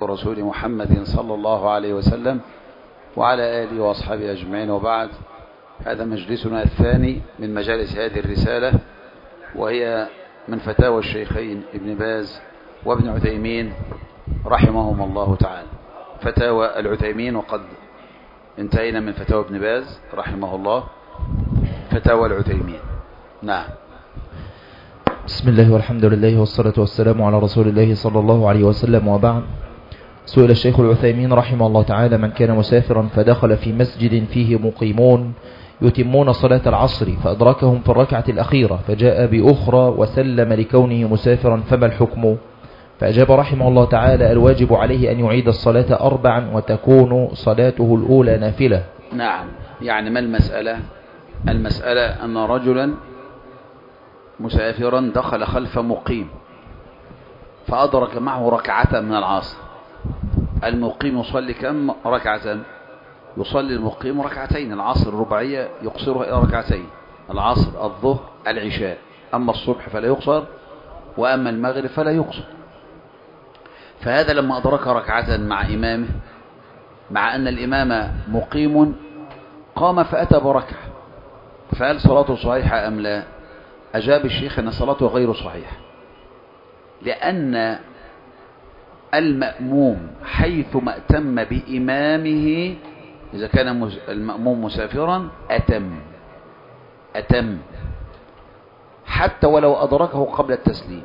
ورسول محمد صلى الله عليه وسلم وعلى آله وأصحابه أجمعين، وبعد. هذا مجلسنا الثاني من مجالس هذه الرسالة، وهي من فتاوى الشيخين ابن باز وابن عثيمين رحمهم الله تعالى. فتاوى العثيمين، وقد انتهينا من فتاوى ابن باز رحمه الله. فتاوى العثيمين. نعم. بسم الله والحمد لله والصلاة والسلام على رسول الله صلى الله عليه وسلم، وبعد. سئل الشيخ العثيمين رحمه الله تعالى: من كان مسافرا فدخل في مسجد فيه مقيمون يتمون صلاة العصر فأدركهم في الركعة الأخيرة فجاء بأخرى وسلم لكونه مسافرا فما الحكم؟ فأجاب رحمه الله تعالى: الواجب عليه أن يعيد الصلاة 4 وتكون صلاته الأولى نافلة. نعم. يعني ما المسألة؟ المسألة أن رجلا مسافرا دخل خلف مقيم فأدرك معه ركعة من العصر. المقيم يصلي كم ركعة؟ يصلي المقيم ركعتين. العصر الرباعية يقصرها إلى ركعتين، العصر الظهر العشاء. أما الصبح فلا يقصر، وأما المغرب فلا يقصر. فهذا لما أدرك ركعة مع إمامه، مع أن الإمام مقيم، قام فأتى بركعة، فهل صلاته صحيحة أم لا؟ أجاب الشيخ أن صلاته غير صحيحة، لأن المأموم حيث ما أتم بإمامه، إذا كان المأموم مسافرا أتم حتى ولو أدركه قبل التسليم،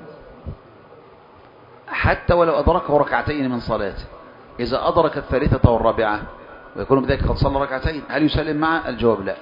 حتى ولو أدركه ركعتين من صلاته. إذا أدرك الثالثة والرابعة ويكون بذلك قد صلى ركعتين، هل يسلم معه؟ الجواب لا.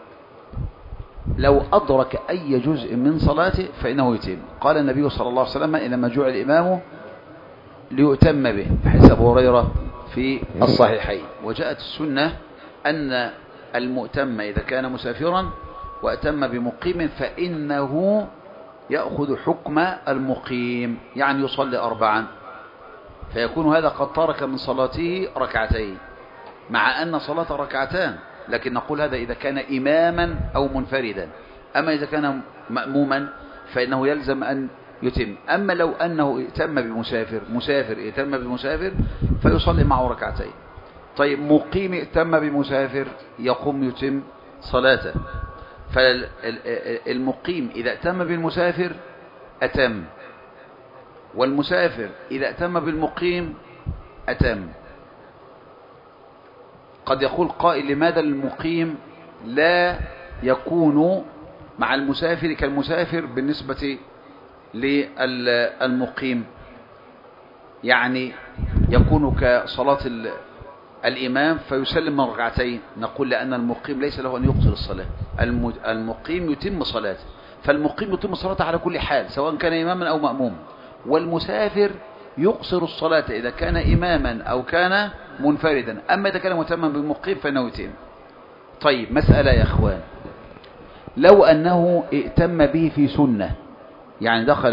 لو أدرك أي جزء من صلاته فإنه يتم. قال النبي صلى الله عليه وسلم: إنما جعل الإمام ليؤتم به، حديث أبو هريرة في الصحيحين. وجاءت السنة أن المؤتم إذا كان مسافرا وأتم بمقيم فإنه يأخذ حكم المقيم، يعني يصلي 4، فيكون هذا قد ترك من صلاته ركعتين، مع أن صلاة ركعتان، لكن نقول هذا إذا كان إماما أو منفردا. أما إذا كان مأموما فإنه يلزم أن يتم. أما لو أنه ائتم بمسافر، مسافر ائتم بمسافر، فيصلي معه ركعتين. طيب، مقيم ائتم بمسافر، يقوم يتم صلاته. فالمقيم إذا ائتم بالمسافر أتم، والمسافر إذا ائتم بالمقيم أتم. قد يقول قائل: لماذا المقيم لا يكون مع المسافر كالمسافر بالنسبة للمقيم؟ يعني يكون كصلاة الإمام فيسلم من ركعتين. نقول: لأن المقيم ليس له أن يقصر الصلاة، المقيم يتم صلاته. فالمقيم يتم صلاته على كل حال، سواء كان إماما أو مأموما. والمسافر يقصر الصلاة إذا كان إماما أو كان منفردا. أما إذا كان متما بالمقيم فإنه يتم. طيب، مسألة يا أخوان: لو أنه ائتم به في سنة، يعني دخل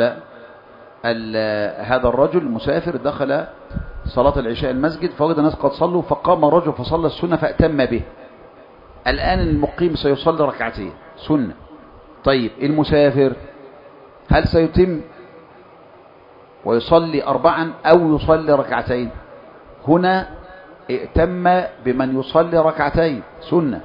هذا الرجل المسافر دخل صلاة العشاء المسجد فوجد الناس قد صلوا، فقام الرجل فصلى السنة فأتم به. الآن المقيم سيصلي ركعتين سنة. طيب، المسافر هل سيتم ويصلي 4 أو يصلي ركعتين؟ هنا ائتم بمن يصلي ركعتين سنة.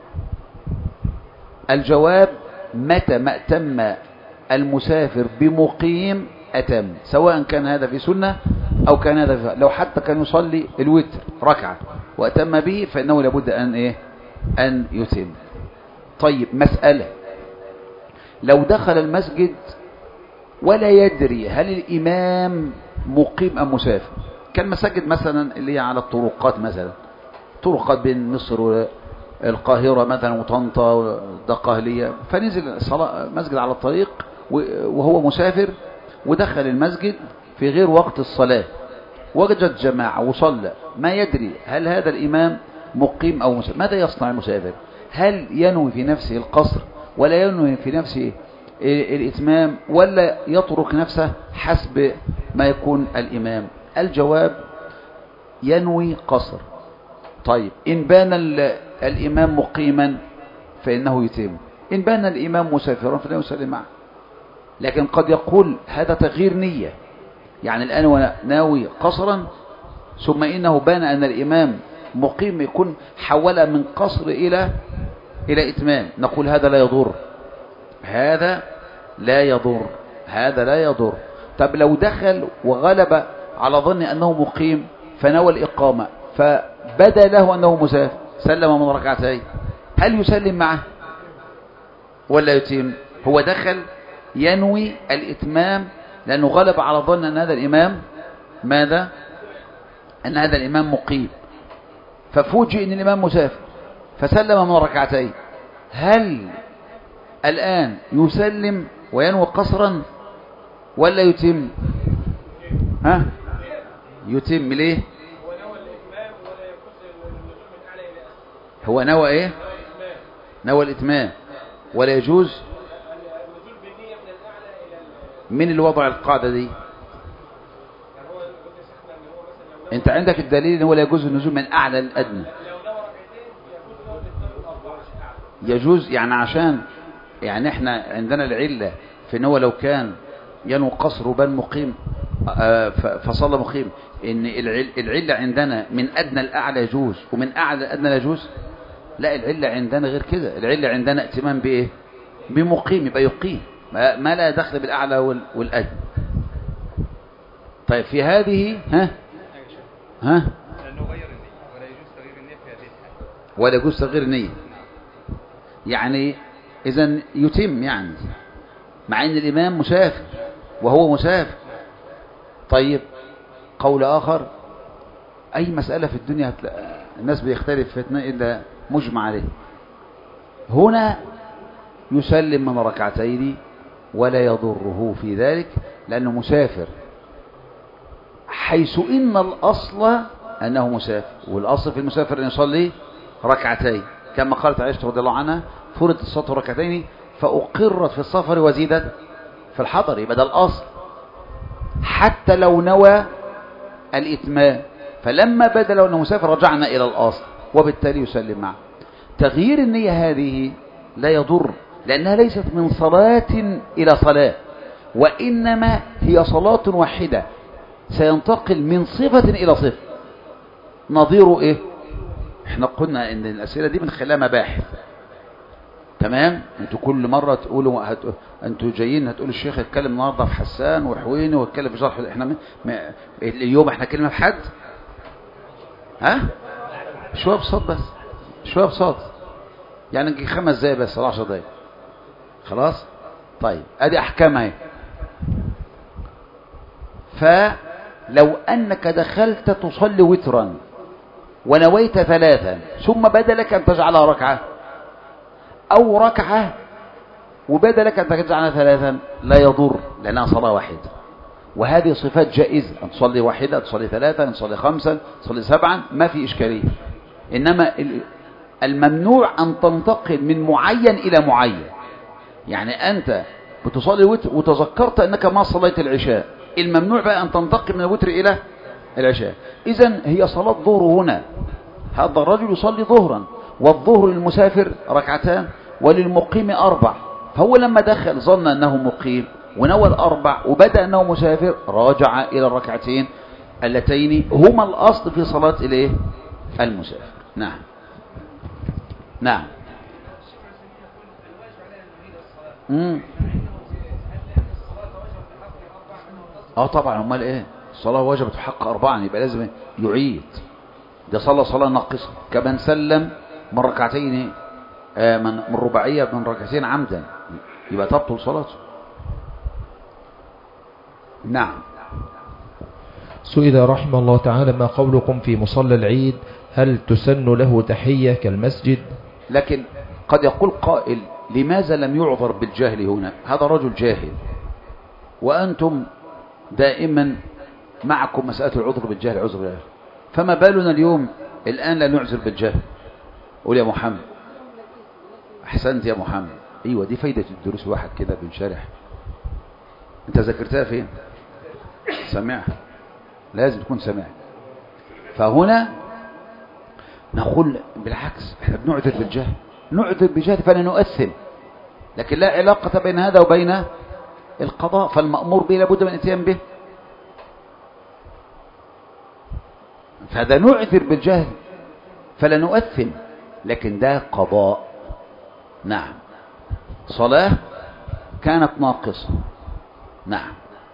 الجواب: متى ما ائتم المسافر بمقيم أتم، سواء كان هذا في سنة أو كان هذا في، لو حتى كان يصلي الوتر ركعة وأتم به فإنه لابد أن يتم. طيب، مسألة: لو دخل المسجد ولا يدري هل الإمام مقيم أم مسافر، كان مساجد مثلا اللي هي على الطرقات، مثلا طرقات بين مصر والقاهرة مثلا وطنطا والدقهلية، فنزل مسجد على الطريق وهو مسافر ودخل المسجد في غير وقت الصلاة، وجد جماعة وصلى، ما يدري هل هذا الإمام مقيم أو مسافر. ماذا يصنع المسافر؟ هل ينوي في نفسه القصر ولا ينوي في نفسه الإتمام، ولا يترك نفسه حسب ما يكون الإمام؟ الجواب: ينوي قصر. طيب، إن بان الإمام مقيما فإنه يتم، إن بان الإمام مسافرا فلا يسلم معه. لكن قد يقول هذا تغيير نية، يعني الآن هو ناوي قصرا ثم إنه بان أن الإمام مقيم يكون حول من قصر إلى إتمام، نقول هذا لا يضر، هذا لا يضر، هذا لا يضر. طب لو دخل وغلب على ظن أنه مقيم فنوى الإقامة فبدا له أنه مسافر، سلم من ركعتين، هل يسلم معه ولا يتم؟ هو دخل ينوي الإتمام لأنه غلب على ظن أن هذا الإمام ماذا؟ أن هذا الإمام مقيم، ففوجئ أن الإمام مسافر فسلم من ركعتين، هل الآن يسلم وينوي قصرا ولا يتم؟ ها؟ يتم. ليه؟ هو نوى ايه؟ نوى الإتمام ولا يجوز من الوضع القاعدة دي. انت عندك الدليل ان هو لا يجوز النزول من اعلى للادنى. يجوز يعني عشان يعني احنا عندنا العلة في ان هو لو كان ينوي قصر وبان مقيم فصلى مقيم، ان العلة عندنا من ادنى الاعلى يجوز ومن اعلى الادنى لا يجوز. لا، العلة عندنا غير كده، العلة عندنا ائتمام بايه؟ بمقيم، يبقى يقيم ما لا دخل بالاعلى والادنى. طيب في هذه ها ولا يجوز تغيير النية، يعني اذا يتم يعني مع ان الامام مسافر وهو مسافر. طيب قول اخر، اي مسألة في الدنيا الناس بيختلف في اثنين الا مجمع عليه. هنا يسلم من ركعتين ولا يضره في ذلك لانه مسافر، حيث ان الاصل انه مسافر، والاصل في المسافر ان يصلي ركعتين كما قالت عائشة رضي الله عنها فرضت الصلاة ركعتين فأقرت في السفر وزيدت في الحضر، يبقى ده الأصل حتى لو نوى الإتمام، فلما بدا له أنه مسافر رجعنا إلى الأصل وبالتالي يسلم معه. تغيير النية هذه لا يضر لأنها ليست من صلاة إلى صلاة، وإنما هي صلاة واحدة سينتقل من صفة إلى صفة. نظيره إيه؟ احنا قلنا ان الأسئلة دي من خلالها مباحث، تمام؟ انتوا كل مرة تقولوا انتوا جايين هتقولوا الشيخ يتكلم النهارده في حسان وحويني ويتكلم في شرح، احنا اليوم احنا كلمة في حد؟ ها؟ شوية بصوت بس، شوية بصوت، يعني نجي 5 دقايق بس 10 دقايق خلاص. طيب ادي احكامها اهي. فلو انك دخلت تصلي وترا ونويت 3 ثم بدا لك ان تجعلها ركعة، او ركعة وبدا لك ان تجعلها 3، لا يضر لانها صلاة واحدة، وهذه صفات جائزة، ان تصلي واحدة، تصلي 3، ان تصلي 5، تصلي 7، ما في اشكالية. انما الممنوع ان تنتقل من معين الى معين، يعني انت بتصلي وتر وتذكرت انك ما صليت العشاء، الممنوع بقى ان تنتقل من الوتر الى العشاء. اذن هي صلاة ظهر هنا، هذا الرجل يصلي ظهرا، والظهر للمسافر 2 وللمقيم 4، فهو لما دخل ظن انه مقيم ونوى 4 وبدأ انه مسافر راجع الى 2 اللتين هما الاصل في صلاة الايه؟ المسافر. نعم نعم. طبعا، امال ايه؟ الصلاة وجبت في حق 4 يبقى لازم يعيد، ده صلاة ناقصة، كمن سلم من 2 من رباعية من 2 عمدا يبقى تبطل صلاته. نعم. سئل رحمه الله تعالى ما قولكم في مصلى العيد، هل تسن له تحية كالمسجد؟ لكن قد يقول قائل لماذا لم يعذر بالجهل هنا؟ هذا رجل جاهل، وأنتم دائما معكم مسألة العذر بالجهل، عذر بالجهل، فما بالنا اليوم الآن لا نعذر بالجهل؟ قول يا محمد. أحسنت يا محمد. أيوة دي فايدة الدروس، واحد كده بنشرح. أنت ذكرتها فين؟ سمعها، لازم تكون سمعها. فهنا نقول بالعكس، احنا بنعذر بالجهل، نعذر بالجهل فلا نؤثم، لكن لا علاقة بين هذا وبين القضاء، فالمأمور به لابد من الاتيان به. فهذا نعذر بالجهل فلا نؤثم، لكن ده قضاء. نعم. صلاة كانت ناقصة. نعم.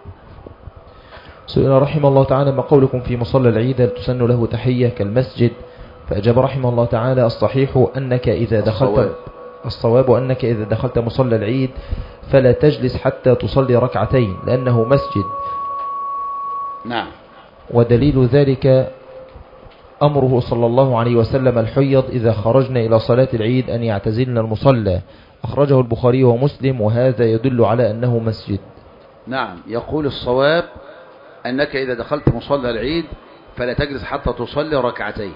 سئل رحمه الله تعالى: ما قولكم في مصلى العيد هل تسن له تحية كالمسجد؟ فأجاب رحمه الله تعالى: الصحيح أنك إذا دخلت الصواب أنك إذا دخلت مصلى العيد فلا تجلس حتى تصلي ركعتين لأنه مسجد. نعم. ودليل ذلك أمره صلى الله عليه وسلم الحيض إذا خرجنا إلى صلاة العيد أن يعتزلن المصلى، أخرجه البخاري ومسلم، وهذا يدل على أنه مسجد. نعم. يقول الصواب أنك إذا دخلت مصلى العيد فلا تجلس حتى تصلي ركعتين.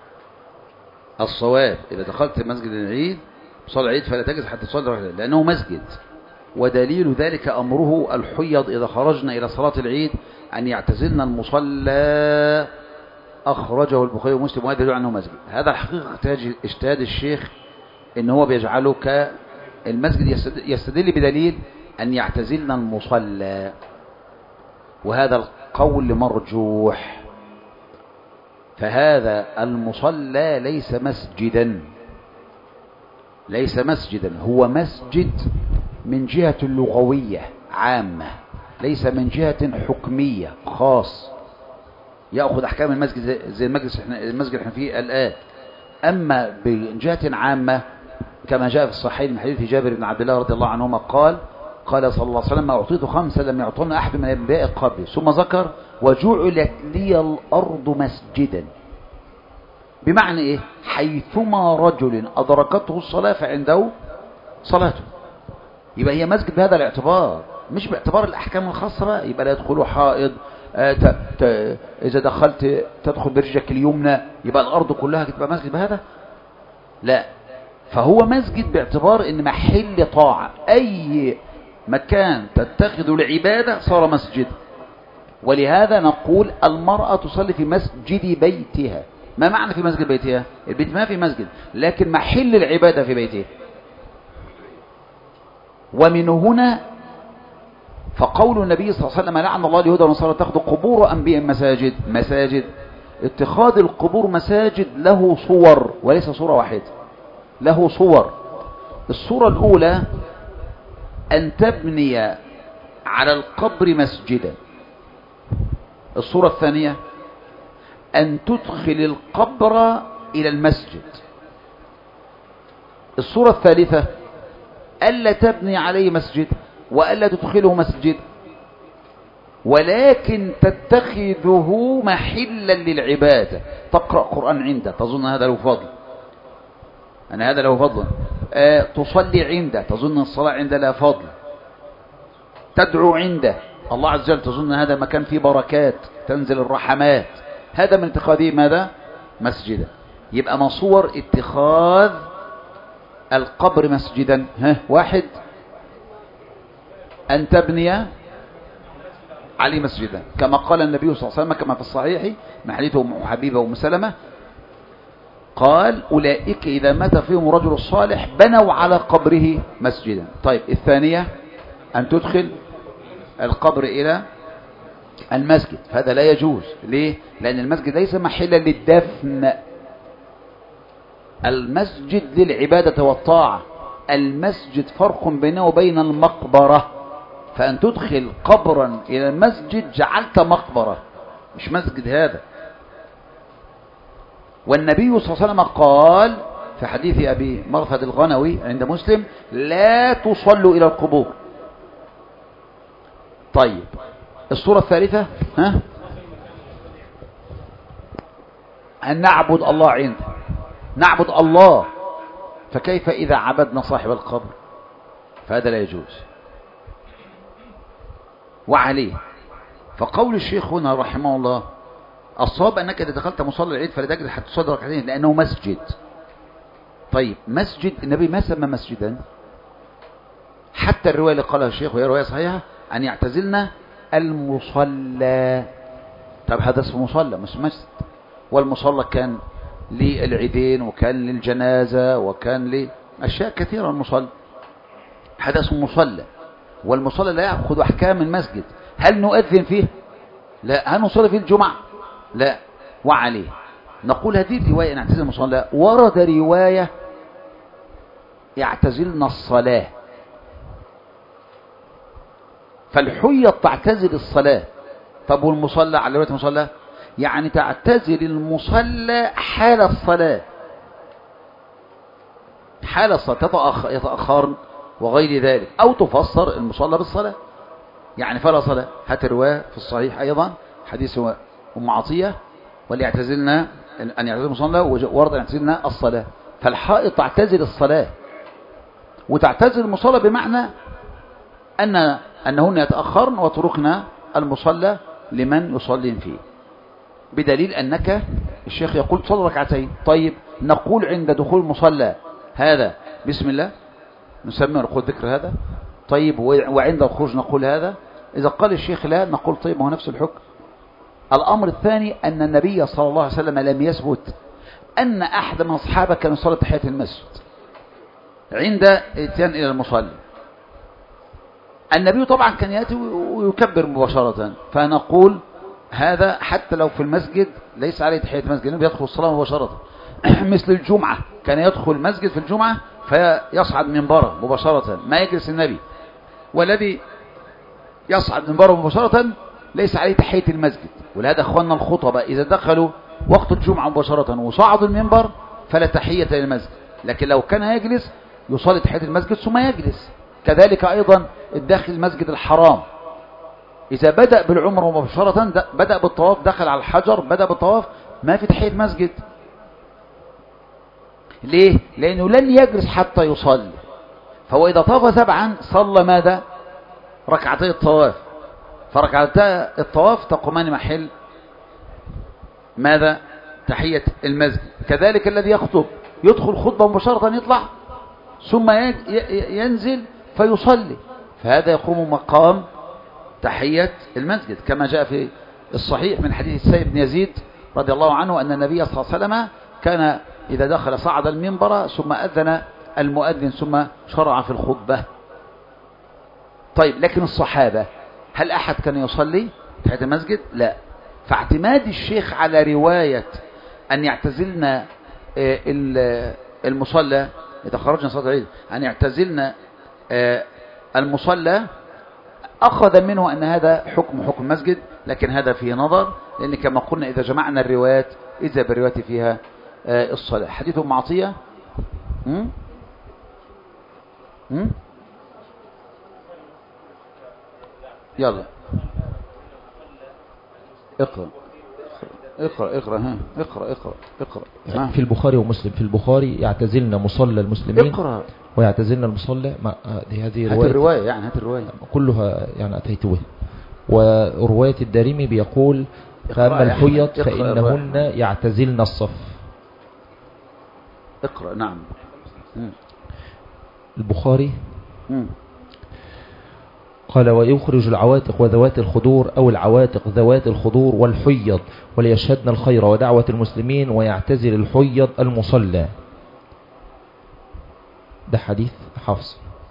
الصواب إذا دخلت مسجد العيد مصلى العيد فلا تجلس حتى تصلي ركعتين لأنه مسجد. ودليل ذلك أمره الحيض إذا خرجنا إلى صلاة العيد أن يعتزلن المصلى، أخرجه البخاري ومسلم، وهذا يدل عنه مسجد. هذا الحقيقة اجتهاد الشيخ إن هو بيجعله كالمسجد، يستدل بدليل أن يعتزلن المصلى، وهذا القول مرجوح. فهذا المصلى ليس مسجدا، ليس مسجدا، هو مسجد من جهة اللغوية عامة، ليس من جهة حكمية خاص يأخذ أحكام المسجد زي المسجد احنا فيه الآن. أما بجهة عامة كما جاء في الصحيح من حديث جابر بن عبد الله رضي الله عنهما قال صلى الله عليه وسلم: أعطيت 5 لم يعطون أحد من الأنبياء قبلي، ثم ذكر: وجعلت لي الأرض مسجدا. بمعنى إيه؟ حيثما رجل أدركته الصلاة فعنده صلاته. يبقى هي مسجد بهذا الاعتبار، مش باعتبار الأحكام الخاصة بقى. يبقى لا يدخله حائض، إذا دخلت تدخل برجلك اليمنى يبقى الأرض كلها تبقى مسجد بهذا؟ لا. فهو مسجد باعتبار إن محل طاعة، أي مكان تتخذ العبادة صار مسجد. ولهذا نقول المرأة تصلي في مسجد بيتها. ما معنى في مسجد بيتها؟ البيت ما في مسجد، لكن محل العبادة في بيتها. ومن هنا فقول النبي صلى الله عليه وسلم: لعن الله اليهود والنصارى اتخذوا قبور أنبياء مساجد. اتخاذ القبور مساجد له صور، وليس صورة واحدة، له صور. الصورة الأولى أن تبني على القبر مسجدا. الصورة الثانية أن تدخل القبر إلى المسجد. الصورة الثالثة ألا تبني عليه مسجد وألا تدخله مسجد، ولكن تتخذه محلا للعبادة. تقرأ قرآن عنده تظن هذا له فضل، أن هذا له فضل. تصلي عنده تظن الصلاة عنده لا فضل. تدعو عنده الله عز وجل تظن هذا مكان فيه بركات تنزل الرحمات. هذا من اتخاذه ماذا؟ مسجدا. يبقى من صور اتخاذ القبر مسجدا: واحد، أن تبني عليه مسجدا، كما قال النبي صلى الله عليه وسلم كما في الصحيح من حديث أم حبيبة وأم سلمة قال: أولئك إذا مات فيهم رجل الصالح بنوا على قبره مسجدا. طيب، الثانية أن تدخل القبر إلى المسجد. هذا لا يجوز. ليه؟ لأن المسجد ليس محلا للدفن، المسجد للعبادة والطاعة. المسجد فرق بينه وبين المقبرة، فأن تدخل قبرا إلى المسجد جعلت مقبرة، مش مسجد هذا. والنبي صلى الله عليه وسلم قال في حديث أبي مرثد الغنوي عند مسلم: لا تصلوا إلى القبور. طيب، الصورة الثالثة أن نعبد الله عنده، نعبد الله. فكيف إذا عبدنا صاحب القبر؟ فهذا لا يجوز. وعليه فقول الشيخ هنا رحمه الله: الصواب أنك إذا دخلت مصلى العيد فلا تجلس حتى تصلي ركعتين لأنه مسجد. طيب، مسجد النبي ما سمى مسجدا، حتى الرواية اللي قالها الشيخ وهي رواية صحيحة أن يعتزلنا المصلى. طيب، هذا اسمه مصلى مش مسجد. والمصلى كان للعيدين وكان للجنازة وكان لأشياء كثيرة. المصلى هذا اسمه مصلى، والمصلى لا يأخذ أحكام المسجد. هل نؤذن فيه؟ لا. هل نصلي فيه الجمعة؟ لا. وعليه. نقول هذه الرواية أن اعتزل المصلى ورد رواية يعتزلن الصلاة، فالحيض تعتزل الصلاة. طب والمصلى على رواية المصلى يعني تعتزل المصلى حال الصلاة، حال الصلاة يتأخرن وغير ذلك، أو تفسر المصلى بالصلاة يعني فلا صلاة. هات الرواية في الصحيح أيضا حديث أم عطية وليعتزلن أن يعتزل المصلى ورد أن يعتزلن الصلاة. فالحائض تعتزل الصلاة وتعتزل المصلى بمعنى أنهن يتأخرن وتركن المصلى لمن يصلين فيه، بدليل أنك الشيخ يقول صلى ركعتين. طيب نقول عند دخول المصلى هذا بسم الله نسمي ونقول ذكر هذا. طيب وعند الخروج نقول هذا. إذا قال الشيخ لا نقول طيب هو نفس الحكم. الأمر الثاني أن النبي صلى الله عليه وسلم لم يثبت أن أحد من أصحابه كان يصلي تحية المسجد عند اتيان إلى المصلى. النبي طبعا كان يأتي ويكبر مباشرة، فنقول هذا حتى لو في المسجد ليس عليه تحية المسجد، النبي يدخل الصلاة مباشرة. مثل الجمعة كان يدخل المسجد في الجمعة فيصعد منبره مباشرة، ما يجلس النبي، والذي يصعد منبره مباشرة ليس عليه تحية المسجد. ولهذا أخواننا الخطبة إذا دخلوا وقت الجمعة مباشرة وصعدوا المنبر فلا تحية للمسجد، لكن لو كان يجلس يصلي تحية المسجد ثم يجلس. كذلك أيضا الداخل المسجد الحرام إذا بدأ بالعمر مباشرة بدأ بالطواف، دخل على الحجر بدأ بالطواف، ما في تحية مسجد. ليه؟ لأنه لن يجلس حتى يصلي، فهو إذا طاف 7 صلى ماذا؟ ركعتي الطواف، فركعتي الطواف تقومان محل ماذا؟ تحية المسجد. كذلك الذي يخطب يدخل خطبة مباشرة يطلع ثم ينزل فيصلي، فهذا يقوم مقام تحية المسجد، كما جاء في الصحيح من حديث السيب بن يزيد رضي الله عنه أن النبي صلى الله عليه وسلم كان إذا دخل صعد المنبر ثم أذن المؤذن ثم شرع في الخطبة. طيب لكن الصحابة هل أحد كان يصلي تحية المسجد؟ لا. فاعتماد الشيخ على رواية أن يعتزلنا المصلى إذا خرجنا صلاة العيد أن يعتزلنا المصلى أخذ منه أن هذا حكم المسجد، لكن هذا فيه نظر، لأن كما قلنا إذا جمعنا الروايات إذا بالروايات فيها الصلاة. حديث أم عطية يلا اقرأ في البخاري ومسلم. في البخاري يعتزلنا مصلى المسلمين اقرأ ويعتزلنا المصلى. هذه الرواية يعني هات الرواية كلها يعني أتيت به. ورواية الدارمي بيقول فأما الحيض فإنهن يعتزلن الصف. اقرأ. نعم. البخاري قال ويخرج العواتق وذوات الخدور أو العواتق ذوات الخدور والحيض وليشهدن الخير ودعوة المسلمين ويعتزل الحيض المصلى. ده حديث حفص.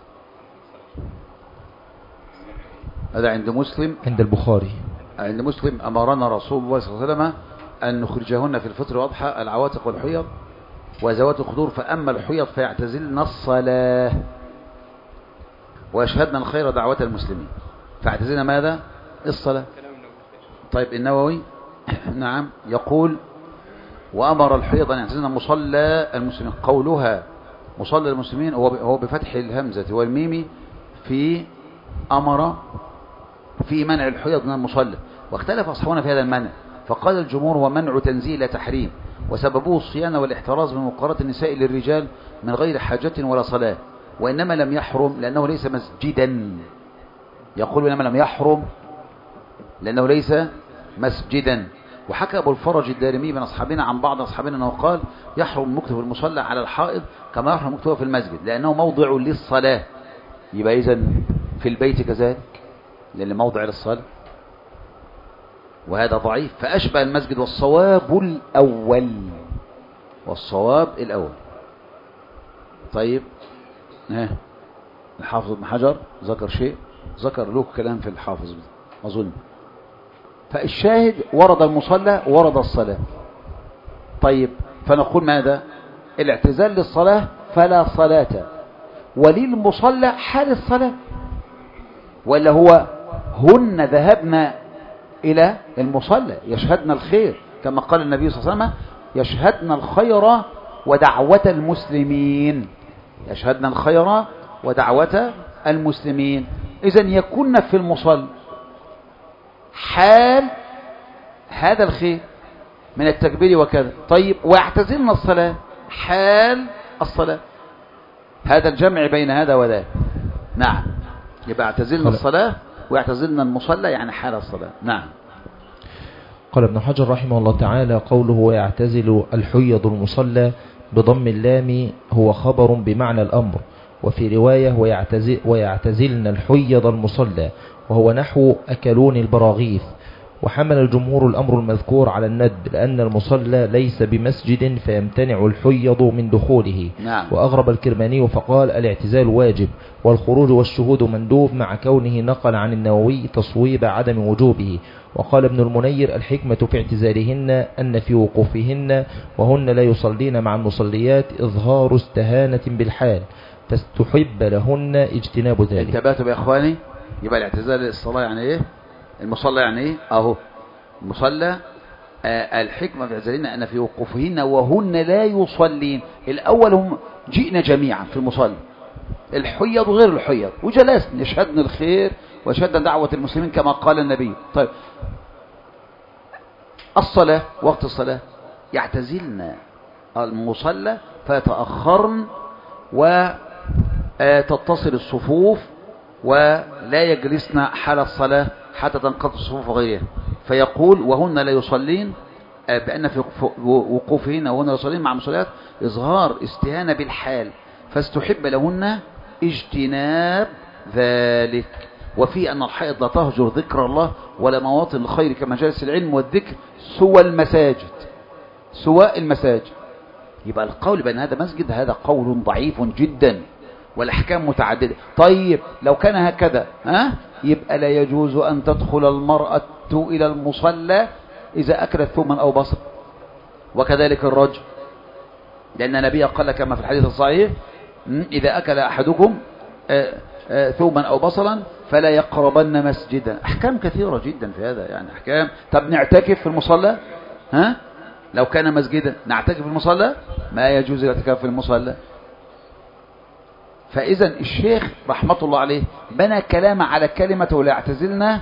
هذا عند مسلم. عند البخاري. عند مسلم أمرنا رسول الله صلى الله عليه وسلم أن نخرجهن في الفطر والأضحى العواتق والحيض وذوات الخدور، فأما الحيض فيعتزلن الصلاة ويشهدن الخير دعوة المسلمين، فاعتزلنا ماذا؟ الصلاة. طيب النووي نعم يقول وأمر الحيض أن يعتزلن مصلى المسلمين. قولها مصلى المسلمين هو بفتح الهمزة والميم في أمر في منع الحيض من المصلى، واختلف أصحابنا في هذا المنع، فقال الجمهور هو منع تنزيل تحريم، وسببه الصيانة والاحتراز من مقارنة النساء للرجال من غير حاجة ولا صلاة، وإنما لم يحرم لأنه ليس مسجدا. يقول إنما لم يحرم لأنه ليس مسجدا. وحكى أبو الفرج الدارمي من أصحابنا عن بعض أصحابنا أنه قال يحرم مكتب المصلى على الحائض كما يحرم مكتبه في المسجد لأنه موضع للصلاة. يبقى إذن في البيت كذلك لأن موضع للصلاة، وهذا ضعيف فأشبه المسجد. والصواب الأول. طيب الحافظ ابن حجر ذكر شيء، ذكر له كلام في الحافظ أظن فالشاهد ورد المصلى ورد الصلاة. طيب فنقول ماذا؟ الاعتزال للصلاة فلا صلاة، وللمصلى حال الصلاة، ولا هو هن ذهبنا إلى المصلى يشهدنا الخير كما قال النبي صلى الله عليه وسلم يشهدنا الخير ودعوة المسلمين، يشهدنا الخير ودعوة المسلمين. إذن يكون في المصلى حال هذا الخير من التكبير وكذا. طيب واعتزلنا الصلاة حال الصلاة، هذا الجمع بين هذا وذا. نعم، يبقى اعتزلنا الصلاة واعتزلنا المصلى يعني حال الصلاة. نعم. قال ابن حجر رحمه الله تعالى: قوله ويعتزل الحيض المصلى بضم اللام هو خبر بمعنى الأمر، وفي رواية ويعتزلن الحيض المصلى، وهو نحو أكلون البراغيث. وحمل الجمهور الأمر المذكور على الندب لأن المصلى ليس بمسجد فيمتنع الحيض من دخوله. نعم. وأغرب الكرماني فقال الاعتزال واجب والخروج والشهود مندوب، مع كونه نقل عن النووي تصويب عدم وجوبه. وقال ابن المنير الحكمة في اعتزالهن أن في وقوفهن وهن لا يصلين مع المصليات إظهار استهانة بالحال، فاستحب لهن اجتناب ذلك. انتبهتوا يا إخواني؟ يبقى الاعتزال للصلاة يعني إيه؟ المصلى يعني إيه؟ أهو المصلى. الحكمة في اعتزالهن أن في وقوفهن وهن لا يصلين. الأول هم جئنا جميعا في المصلى، الحيض وغير الحيض، وجلسنا يشهدنا الخير ويشهدنا دعوة المسلمين كما قال النبي. طيب الصلاة، وقت الصلاة يعتزلن المصلى فيتأخرن وتتصل الصفوف ولا يجلسن حال الصلاة حتى تنقضي الصفوف وغيرها. فيقول وهن لا يصلين بأن في وقوفهن وهن لا يصلين مع المصليات إظهار استهانة بالحال، فاستحب لهن اجتناب ذلك. وفي أن الحائض لا تهجر ذكر الله ولا مواطن الخير كمجالس العلم والذكر سوى المساجد، سوى المساجد. يبقى القول بأن هذا مسجد هذا قول ضعيف جدا، والأحكام متعددة. طيب لو كان هكذا يبقى لا يجوز أن تدخل المرأة إلى المصلى إذا أكلت ثوما أو بصل، وكذلك الرجل، لأن النبي قال كما في الحديث الصحيح إذا أكل أحدكم ثوما أو بصلا فلا يقربن مسجدا. أحكام كثيرة جدا في هذا، يعني أحكام. طب نعتكف في المصلى؟ لو كان مسجدا نعتكف في المصلى؟ ما يجوز الاعتكاف في المصلى. فإذا الشيخ رحمة الله عليه بنى كلام على كلمة ولا يعتزلنا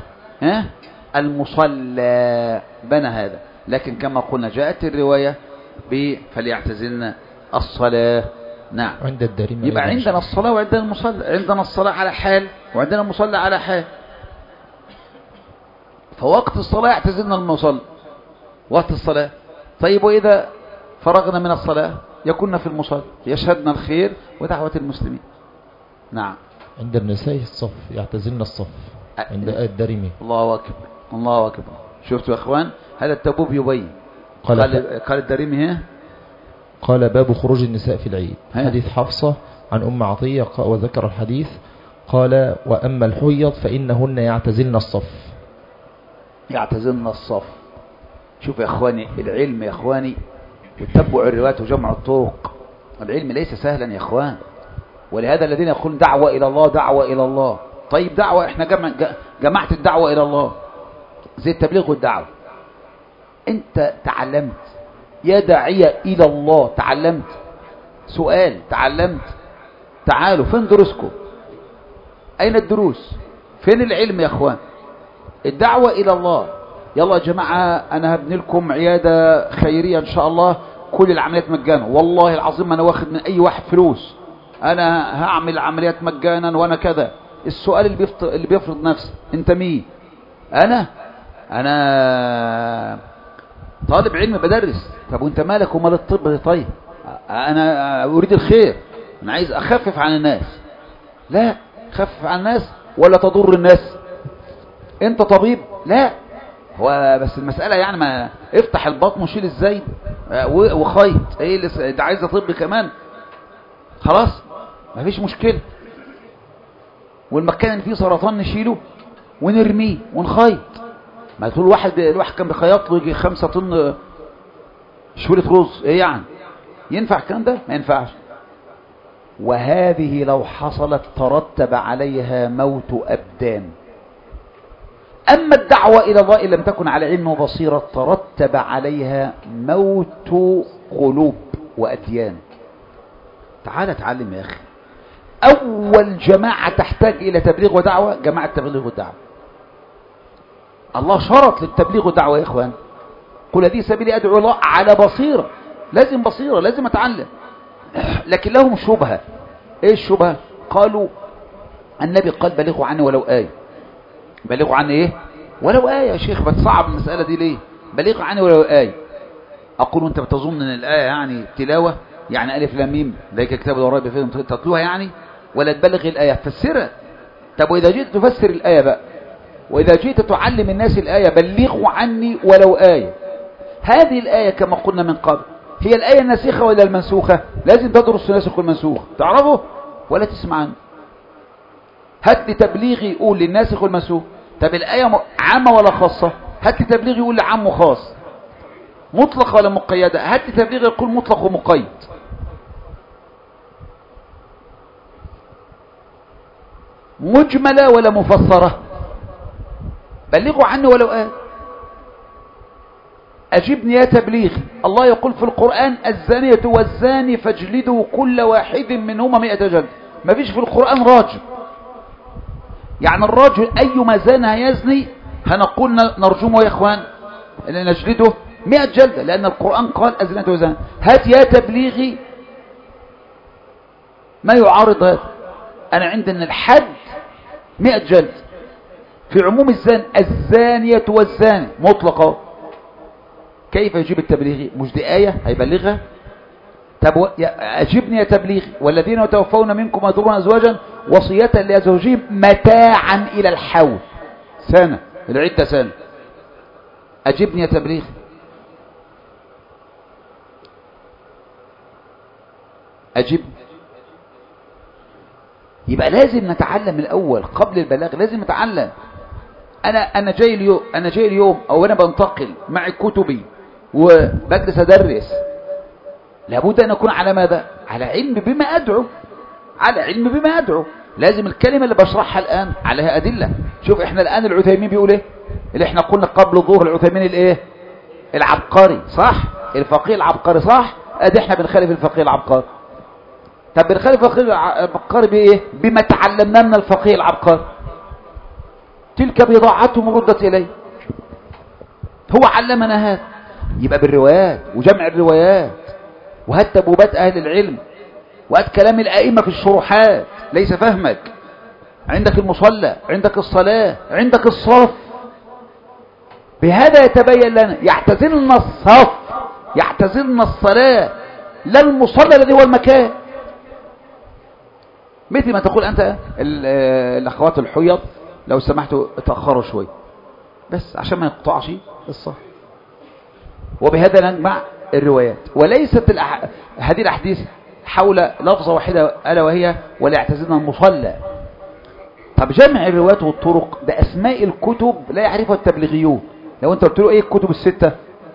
المصلى، بنى هذا. لكن كما قلنا جاءت الرواية فليعتزلنا الصلاة. نعم. عند الدارمي يبقى عندنا الصلاة وعندنا المصلى، عندنا الصلاة على حال وعندنا المصلى على حال. فوقت الصلاة يعتزلنا المصلى وقت الصلاة. طيب وإذا فرغنا من الصلاة يكون في المصلى يشهدنا الخير ودعوة المسلمين. نعم. عند النساء الصف يعتزلنا الصف عند الدارمي. الله أكبر الله أكبر. شفتوا يا أخوان هذا التبوب يبين. قال الدارمي قال باب خروج النساء في العيد. حديث حفصة عن أم عطية وذكر الحديث قال وأما الحيض فإنهن يعتزلن الصف. يعتزلن الصف. شوف يا أخواني العلم يا أخواني وتتبع الروايات وجمع الطرق، العلم ليس سهلا يا أخوان. ولهذا الذين يقولون دعوة إلى الله دعوة إلى الله. طيب دعوة احنا جمعت الدعوة إلى الله زي التبليغ والدعوة. انت تعلمت يا داعية إلى الله، تعلمت سؤال، تعلمت، تعالوا فين دروسكم؟ أين الدروس؟ فين العلم يا أخوان؟ الدعوة إلى الله. يلا يا جماعة أنا هبني لكم عيادة خيرية إن شاء الله كل العمليات مجانا، والله العظيم أنا واخد من أي واحد فلوس، أنا هعمل عمليات مجانا وأنا كذا. السؤال اللي بيفرض نفسه أنت مين؟ أنا طالب علم بدرس. طب وانت مالك ومال الطب؟ طيب انا اريد الخير، انا عايز اخفف عن الناس. لا خفف عن الناس ولا تضر الناس. انت طبيب؟ لا هو بس المسألة يعني ما افتح البطن وشيل ازاي وخيط ايه اللي ده عايزه طب كمان. خلاص ما فيش مشكلة. والمكان اللي فيه سرطان نشيله ونرميه ونخيط. ما تقول الواحد كان بيخيط له يجي 5 طن شوية رز، ايه يعني ينفع الكلام ده؟ ما ينفعش. وهذه لو حصلت ترتب عليها موت أبدان. أما الدعوة إلى الله إن لم تكن على علم وبصيرة ترتب عليها موت قلوب وأديان. تعال اتعلم يا أخي. أول جماعة تحتاج إلى تبليغ ودعوة جماعة التبليغ والدعوة. الله شرط للتبليغ والدعوة يا إخوان، قل هذه سبيلي أدعو الله على بصيرة. لازم بصيرة، لازم أتعلم. لكن لهم شبهة. إيه الشبهة؟ قالوا النبي قال بلغوا عني ولو آية. بلغوا عني إيه؟ ولو آية. يا شيخ بتصعب المسألة دي ليه؟ بلغوا عني ولو آية. أقول أنت بتظن أن الآية يعني تلاوة، يعني ألف لام ميم ذلك كتاب الله ريب فيه تتلوها يعني، ولا تبلغ الآية فسرها. طب وإذا جيت تفسر الآية بقى، وإذا جيت تعلم الناس الآية بلغوا عني ولو آية، هذه الآية كما قلنا من قبل هي الآية الناسخة ولا المنسوخة؟ لازم تدرس الناسخ والمنسوخ تعرفه ولا تسمع عنه. هات لي تبليغي يقول للناسخ والمنسوخ. طب الآية عامة ولا خاصة؟ هات لي تبليغي يقول لعام وخاص، مطلق ولا مقيدة؟ هات لي تبليغي يقول مطلق ومقيد. مجملة ولا مفسرة؟ بلغوا عني ولو آية. أجبني يا تبليغي. الله يقول في القرآن الزانية والزاني فاجلدوا كل واحد منهما 100 جلدة. ما فيش في القرآن راجل، يعني الراجل أيما زانها يزني هنقول نرجمه يا إخوان أن نجلده 100 جلدة، لأن القرآن قال الزانية والزاني. هات يا تبليغي ما يعارض هذا. أنا عندنا الحد 100 جلدة في عموم الزانية والزاني مطلقة. كيف يجيب التبليغي؟ مش دي آية هيبلغها؟ طب أجبني يا تبليغي والذين يتوفون منكم ويذرون أزواجا وصية لأزواجهم متاعا إلى الحول سنة، العدة سنة. أجبني يا تبليغي. أجبني. يبقى لازم نتعلم الأول قبل البلاغ، لازم نتعلم. أنا جاي اليوم أو أنا بنتقل مع كتبي وبجلس أدرس، لابد أن أكون على ماذا؟ على علم بما أدعو، على علم بما أدعو. لازم الكلمة اللي بشرحها الآن عليها أدلة. شوف إحنا الآن العثيمين بيقول إيه؟ اللي إحنا قلنا قبل الظهر العثيمين الإيه؟ العبقري، صح؟ الفقيه العبقري، صح؟ أدي إحنا بنخالف الفقيه العبقري. طب بنخالف الفقيه العبقري بإيه؟ بما تعلمنا من الفقيه العبقري. تلك بضاعتهم ردت إليه، هو علمنا هذا. يبقى بالروايات وجمع الروايات، وهات تبوبات أهل العلم، وهات كلام الأئمة في الشروحات، ليس فهمك. عندك المصلى، عندك الصلاة، عندك الصف. بهذا يتبين لنا. يعتزلنا الصف، يعتزلنا الصلاة، لا المصلى الذي هو المكان. مثل ما تقول أنت الأخوات الحيض لو سمحتوا اتأخروا شوي بس عشان ما يقطعش الصف. وبهذا نجمع الروايات، وليست هذه الأحاديث حول لفظة واحدة ألا وهي ولا يعتزلنا المصلى. طب جمع الروايات والطرق ده أسماء الكتب لا يعرفها التبليغيون. لو أنت قلت له إيه الكتب الستة،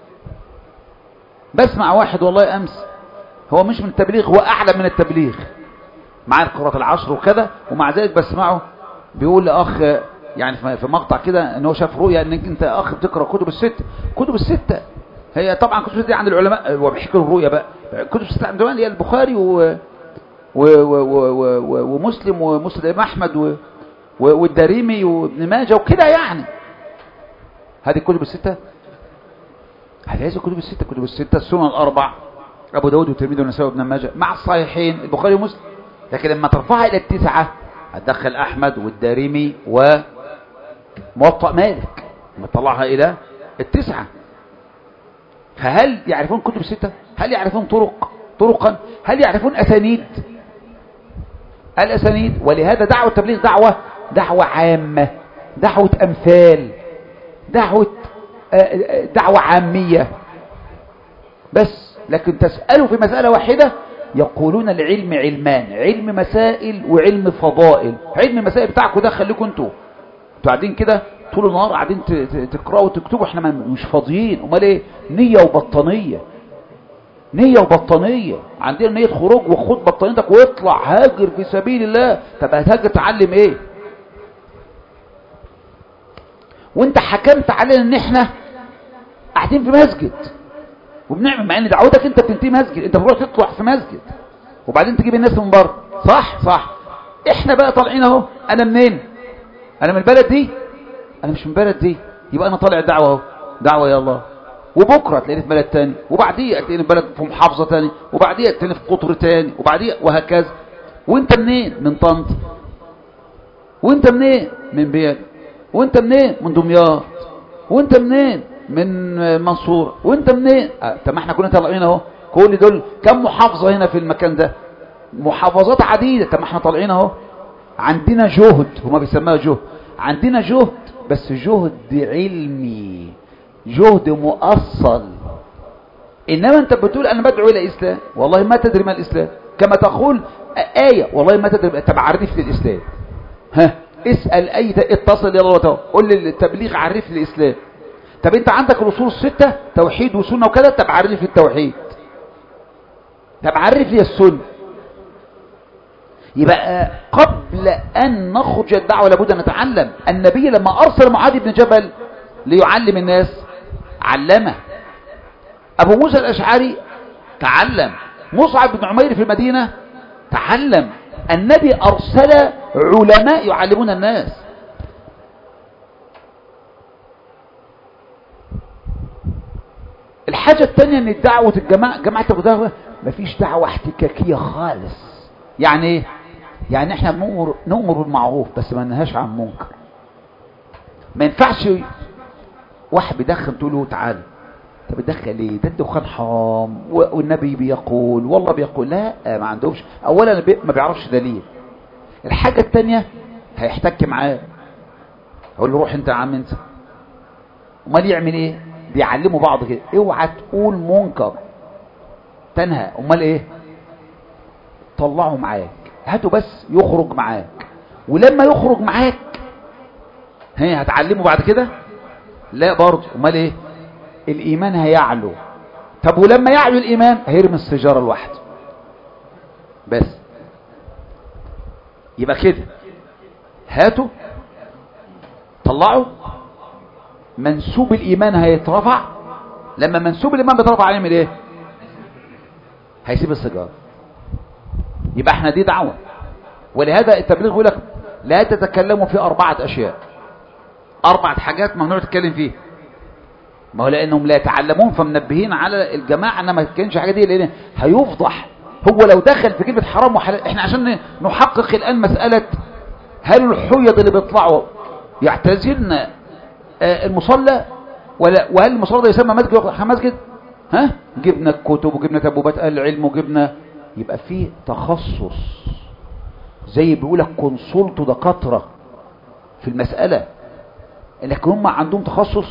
بسمع واحد والله أمس هو مش من التبليغ، هو أعلى من التبليغ مع القراءات العشر وكذا، ومع ذلك بسمعه بيقول لأخ يعني في مقطع كده ان هو شاف رؤيا انك انت اخ بتقرا كتب الستة. كتب الستة هي طبعا كتب الستة عند العلماء، وبيحكي الرؤيا بقى. كتب الستة عند العلماء هي البخاري ومسلم ومسلم احمد والدارمي وابن ماجه وكده يعني. هذه الكتب الستة، هذه الكتب الستة. كتب الستة السنن الاربع، ابو داود والترمذي والنسائي وابن ماجه مع الصحيحين البخاري ومسلم. لكن لما ترفعها الى التسعة هتدخل احمد والدارمي وموطأ مالك، لما تطلعها الى التسعة. فهل يعرفون كتب الستة؟ هل يعرفون طرقا؟ هل يعرفون اسانيد؟ الاسانيد. ولهذا دعوة التبليغ دعوة عامة، دعوة امثال، دعوة عامية بس. لكن تسأله في مسألة واحدة يقولون العلم علمان، علم مسائل وعلم فضائل. علم المسائل بتاعكم ده خليكم انتوا قاعدين كده طول النهار قاعدين تقرأوا وتكتبوا، احنا مش فاضيين. امال ايه؟ نية وبطانية، نية وبطانية. عندنا نية خروج، وخد بطانيتك واطلع هاجر في سبيل الله. طب هتهاجر تعلم ايه؟ وانت حكمت علينا ان احنا قاعدين في مسجد وبنعمل، مع ان دعوتك انت بتنتهي مسجد، انت بتروح تطلع في مسجد وبعدين تجيب الناس من بره. صح صح. احنا بقى طالعين اهو. انا منين؟ انا من البلد دي؟ انا مش من البلد دي. يبقى انا طالع دعوه اهو، دعوه يا الله. وبكره تلاقيني في بلد تاني، وبعديه تلاقيني في بلد في محافظه تاني، وبعديه تلاقيني في قطر تاني، وبعديه وهكذا. وانت منين؟ من طنطا. وانت منين؟ من بيل. وانت منين؟ من دمياط. وانت منين؟ من منصور. وانت منين؟ طب ما احنا كنا طالعين اهو. كل دول كم محافظه هنا في المكان ده؟ محافظات عديده. طب ما احنا طالعين اهو. عندنا جهد، هما بيسموها جهد. عندنا جهد، بس جهد علمي، جهد مؤصل. انما انت بتقول انا بدعو الى الاسلام، والله ما تدري ما الاسلام. كما تقول ايه، والله ما تدري. طب عرف لي الاسلام. ها، اسال اي اتصل يلا الله، قول لي التبليغ عرف لي الاسلام. طب انت عندك الاصول السته، توحيد وسنه وكذا، طب عرف لي التوحيد. طب عرف لي السنه. يبقى قبل أن نخرج الدعوة لابد أن نتعلم. النبي لما أرسل معاذ بن جبل ليعلم الناس علمه. أبو موسى الأشعري تعلم. مصعب بن عمير في المدينة تعلم. النبي أرسل علماء يعلمون الناس. الحاجة الثانية أن الدعوة جماعة الدعوة مفيش دعوة احتكاكية خالص. يعني ايه؟ يعني احنا نؤمر بالمعروف بس ما ننهاش عن منكر. ما ينفعش واحد بيدخن تقول له تعالى. طب بتدخل ليه؟ ده الدخان حرام والنبي بيقول والله بيقول. لا، ما عندهمش. اولا ما بيعرفش دليل. الحاجه الثانيه هيحتك معاه، اقول له روح انت يا عم انت. امال يعمل ايه؟ بيعلموا بعض كده. اوعى تقول منكر تنهى. امال ايه؟ طلعه معاك، هاته بس يخرج معاك. ولما يخرج معاك هتعلمه بعد كده؟ لا برضه. امال ايه؟ الايمان هيعلو. طب ولما يعلو الايمان هيرمي السيجاره لوحده بس. يبقى كده هاته طلعه، منسوب الايمان هيترفع. لما منسوب الايمان بيترفع هيعمل ايه؟ هيسيب السيجاره. يبقى احنا دي دعوه. ولهذا التبليغ يقول لك لا تتكلموا في 4 أشياء. 4 حاجات ممنوع تتكلم فيها. ما هو لانهم لا يتعلمون، فمنبهين على الجماعه ان ما تتكلمش حاجه دي، لان هيفضح. هو لو دخل في كلمه حرام وحلال، احنا عشان نحقق الان مساله هل الحيض اللي بيطلعوا يعتزلن المصلى وهل المصلى ده يسمى مسجد ولا مسجد؟ ها، جبنا الكتب وجبنا تبوبات اهل العلم وجبنا، يبقى فيه تخصص. زي بيقولك كونسولت دكاتره في المساله، لكن هم عندهم تخصص.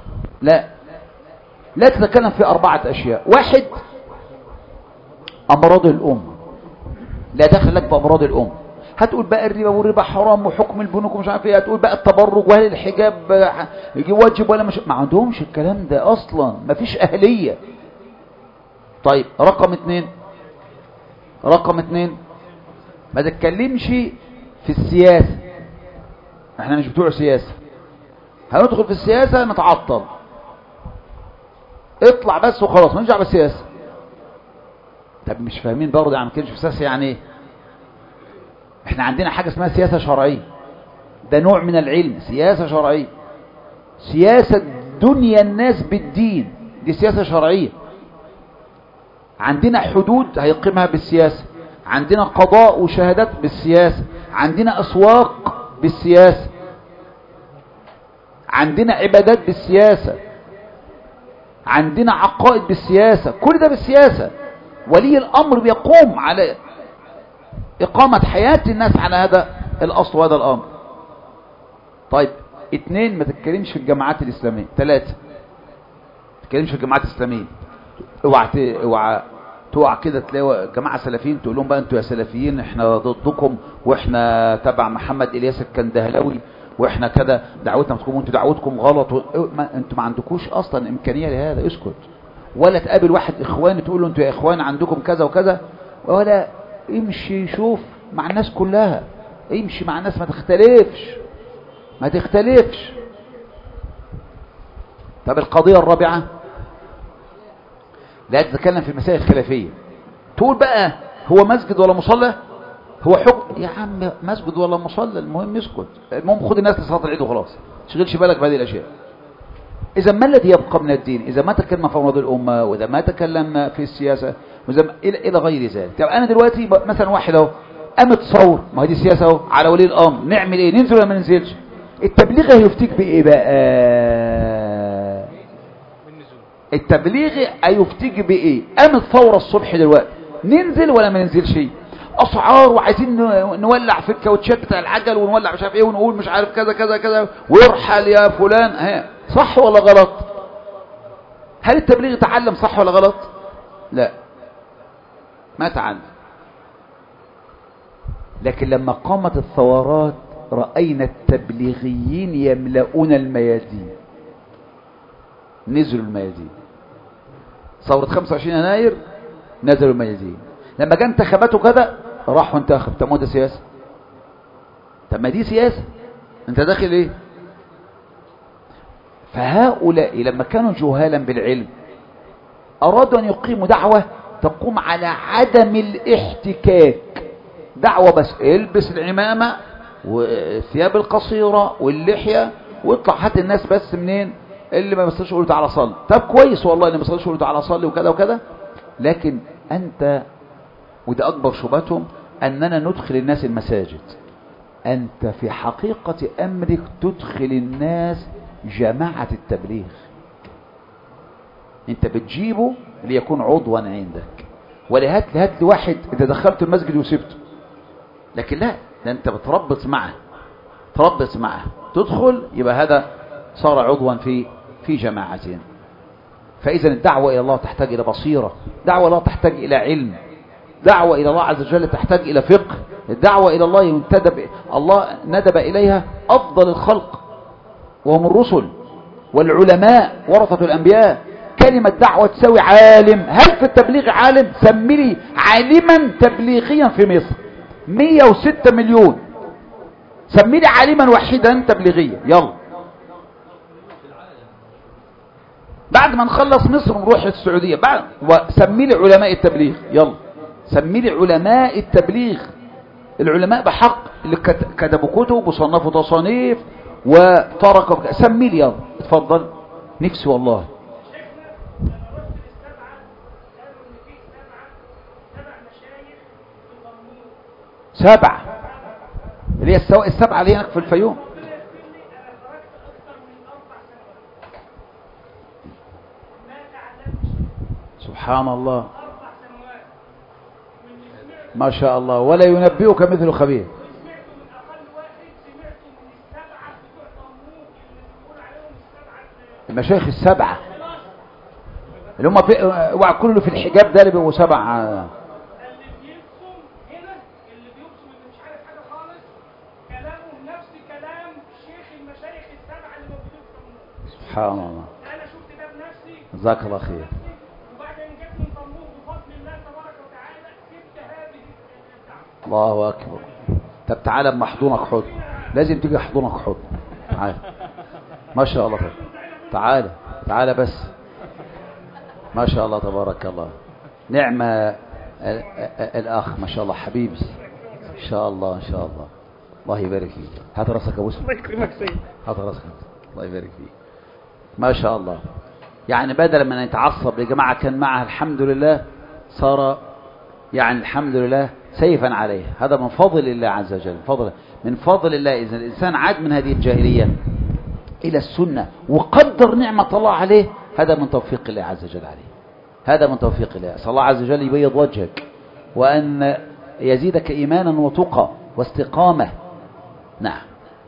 لا تتكلم في 4 أشياء. 1 أمراض الأم، لا دخل لك بأمراض الأم. هتقول بقى الربا والربا حرام وحكم البنوك ومش عارف ايه. هتقول بقى التبرج وهل الحجاب واجب ولا مش. ما عندهمش الكلام ده اصلا، ما فيش اهليه. طيب رقم 2 ما تتكلمش في السياسه. احنا مش بتوع سياسه. هندخل في السياسه نتعطل. اطلع بس وخلاص، ما نرجع بالسياسه. طب مش فاهمين برضه يعني كلمه في السياسه يعني ايه؟ احنا عندنا حاجه اسمها سياسه شرعيه، ده نوع من العلم. سياسه شرعيه، سياسه دنيا الناس بالدين، دي سياسه شرعيه. عندنا حدود هيقيمها بالسياسه، عندنا قضاء وشهادات بالسياسه، عندنا اسواق بالسياسه، عندنا عبادات بالسياسه، عندنا عقائد بالسياسه، كل ده بالسياسه. ولي الامر بيقوم على إقامة حياة الناس على هذا الأصل وهذا الأمر. طيب 2 ما تتكلمش في الجماعات الإسلامية. 3 ما تتكلمش في الجماعات الإسلامية. اوعى تقع كده تلاقي جماعة سلفيين تقول لهم بقى انتوا يا سلفيين احنا ضدكم واحنا تبع محمد إلياس الكندهلاوي واحنا كده دعوتنا مسكوم وانتوا دعوتكم غلط انتوا ما عندكوش اصلا امكانيه لهذا. اسكت. ولا تقابل واحد اخوان تقول له انتوا يا اخوان عندكم كذا وكذا، ولا امشي شوف مع الناس كلها، امشي مع الناس، ما تختلفش. طب القضيه الرابعه، لا تتكلم في المسائل الخلافيه. تقول بقى هو مسجد ولا مصلى، هو حكم يا عم مسجد ولا مصلى، المهم اسكت، المهم خد الناس لصلاه العيد وخلاص، ما تشغلش بالك بهذه الاشياء. اذا ما الذي يبقى من الدين اذا ما تكلمنا في امراض الامه، واذا ما تكلمنا في السياسه، الى غير ذلك. طب انا دلوقتي مثلا واحد اهو قامت ثوره، ما هي دي السياسه اهو، على ولي الامر، نعمل ايه؟ ننزل ولا ما ننزلش؟ التبليغ هيفتيك بايه بقى؟ التبليغ هيفتيك بايه؟ قامت ثوره الصبح دلوقتي، ننزل ولا ما ننزلش؟ اسعار وعايزين نولع في الكاوتشات بتاع العجل، ونولع مش عارف ايه، ونقول مش عارف كذا كذا كذا، ويرحل يا فلان. ها صح ولا غلط؟ هل التبليغ تعلم صح ولا غلط؟ لا، ما تعلم. لكن لما قامت الثورات رأينا التبليغيين يملؤون الميادين، نزلوا الميادين. ثورة 25 يناير نزلوا الميادين. لما جاء انتخاباته كذا راحوا انتخب. طب ما ده سياسة، طب ما دي سياسة، انت داخل ايه؟ فهؤلاء لما كانوا جهالا بالعلم ارادوا ان يقيموا دعوة تقوم على عدم الاحتكاك، دعوة بس البس العمامة والثياب القصيرة واللحية واطلع هات الناس بس منين اللي ما بيصليش يقولوا تعالى صلي. طب كويس والله اللي ما بيصليش يقولوا تعالى صلي وكذا وكذا. لكن انت، وده اكبر شبهتهم، اننا ندخل الناس المساجد. انت في حقيقة امرك تدخل الناس جماعة التبليغ، انت بتجيبه ليكون عضوا عندك، ولا هات لي واحد اذا دخلت المسجد وسبته. لكن لا، ده انت بتربط معه، تدخل يبقى هذا صار عضوا في جماعتين. فاذا الدعوة الى الله تحتاج الى بصيرة، دعوة الله تحتاج الى علم، دعوة الى الله عز وجل تحتاج الى فقه. الدعوة الى الله الله ندب اليها افضل الخلق وهم الرسل والعلماء ورثة الانبياء. كلمة دعوة تساوي عالم. هل في التبليغ عالم؟ سمي لي عالما تبليغيا في مصر 106 مليون، سمي لي عالما وحيدا تبليغيا. يلا بعد ما نخلص مصر نروح السعودية، بعد وسمي لي علماء التبليغ. يلا سمي لي علماء التبليغ، العلماء بحق اللي كتبوا كتب وصنفوا تصانيف وتركوا. سمي لي، يلا اتفضل. نفسي والله. سبعة اللي هي السبعة اللي هناك في الفيوم. سبحان الله، ما شاء الله، ولا ينبئك مثل خبير. المشايخ السبعة اللي هم في كله في الحجاب ده اللي بيبقوا سبعة. سبحان الله، انا شفت ده بنفسي. جزاك الله خير. وبعدين جبت من طنبوه بفضل الله تبارك وتعالى جبت هذه الدعوه. الله اكبر. طب تعالى اما احضنك حضن، لازم تيجي احضنك حضن. تعالى ما شاء الله. تعالى بس، ما شاء الله تبارك الله. نعمة الاخ ما شاء الله حبيبي، ان شاء الله الله يبارك فيك. هات راسك يا ابو اسمه. الله يكرمك سيدي. هات راسك، الله يبارك فيك. ما شاء الله. يعني بدل ما نتعصب يا جماعة كان معها الحمد لله، صار يعني الحمد لله سيفا عليه. هذا من فضل الله عز وجل، من فضل الله. إذا الإنسان عاد من هذه الجاهلية إلى السنة وقدر نعمة الله عليه، هذا من توفيق الله عز وجل عليه، هذا من توفيق الله. أسأل الله عز وجل يبيض وجهك وأن يزيدك إيمانا وتقى واستقامة. نعم.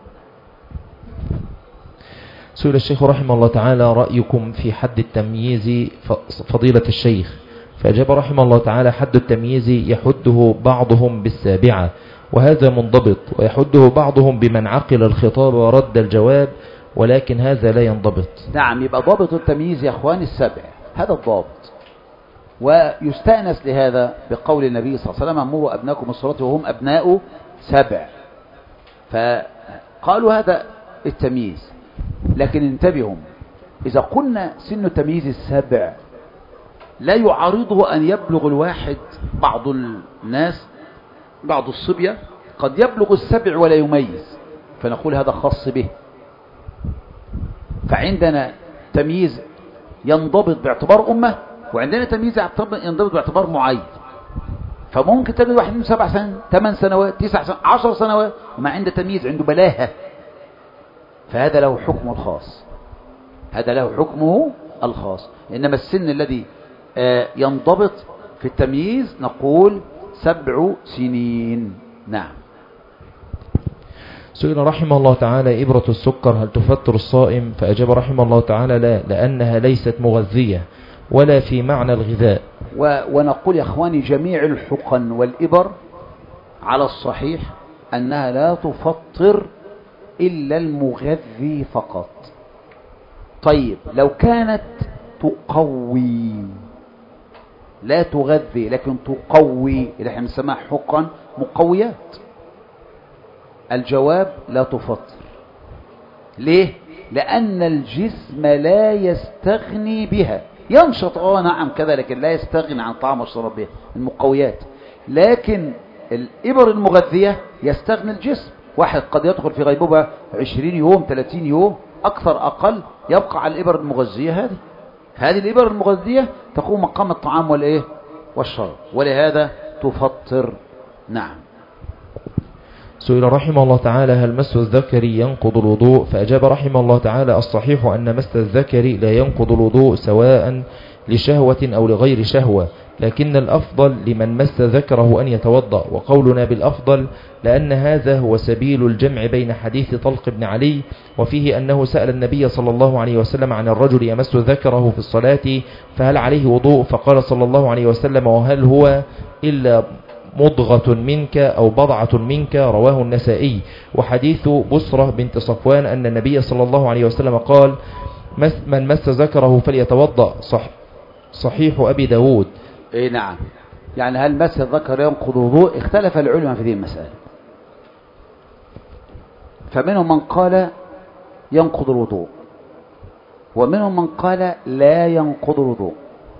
سئل الشيخ رحمه الله تعالى: رأيكم في حد التمييز فضيلة الشيخ؟ فأجاب رحمه الله تعالى: حد التمييز يحده بعضهم بالسابعة، وهذا منضبط، ويحده بعضهم بمن عقل الخطاب ورد الجواب، ولكن هذا لا ينضبط. نعم، يبقى ضابط التمييز يا اخواني السبع، هذا الضابط. ويستأنس لهذا بقول النبي صلى الله عليه وسلم: مروا أبناكم الصلاة وهم أبناء 7. فقالوا هذا التمييز. لكن انتبهوا، إذا قلنا سن تمييز 7 لا يعارضه أن يبلغ الواحد، بعض الناس بعض الصبية قد يبلغ 7 ولا يميز، فنقول هذا خاص به. فعندنا تمييز ينضبط باعتبار أمة، وعندنا تمييز ينضبط باعتبار معين. فممكن تجد واحد من 7 سنين 8 سنوات 9 سنوات 10 سنوات وما عنده تمييز، عنده بلاهة، فهذا له حكمه الخاص، هذا له حكمه الخاص. إنما السن الذي ينضبط في التمييز نقول 7 سنين. نعم. سئل رحمه الله تعالى: إبرة السكر هل تفطر الصائم؟ فأجاب رحمه الله تعالى: لا، لأنها ليست مغذية ولا في معنى الغذاء. ونقول يا أخواني: جميع الحقن والإبر على الصحيح أنها لا تفطر إلا المغذي فقط. طيب لو كانت تقوي، لا تغذي لكن تقوي، اللي احنا بنسميها حقن مقويات، الجواب: لا تفطر. ليه؟ لأن الجسم لا يستغني بها، ينشط نعم كذا، لكن لا يستغني عن طعام والشراب بها المقويات. لكن الإبر المغذية يستغني الجسم. واحد قد يدخل في غيبوبة 20 يوم 30 يوم أكثر أقل، يبقى على الإبر المغذية. هذه الإبر المغذية تقوم مقام الطعام والإيه والشراب، ولهذا تفطر. نعم. سئل رحمه الله تعالى: هل مس الذكر ينقض الوضوء؟ فأجاب رحمه الله تعالى: الصحيح أن مس الذكر لا ينقض الوضوء سواء لشهوة أو لغير شهوة، لكن الأفضل لمن مس ذكره أن يتوضأ. وقولنا بالأفضل لأن هذا هو سبيل الجمع بين حديث طلق بن علي وفيه أنه سأل النبي صلى الله عليه وسلم عن الرجل يمس ذكره في الصلاة فهل عليه وضوء؟ فقال صلى الله عليه وسلم: وهل هو إلا مضغة منك أو بضعة منك؟ رواه النسائي. وحديث بصرة بنت صفوان أن النبي صلى الله عليه وسلم قال: من مس ذكره فليتوضأ، صحيح أبي داود. إيه نعم. يعني هل مس الذكر ينقض الوضوء؟ اختلف العلماء في هذه المسألة، فمنهم من قال ينقض الوضوء، ومنهم من قال لا ينقض الوضوء،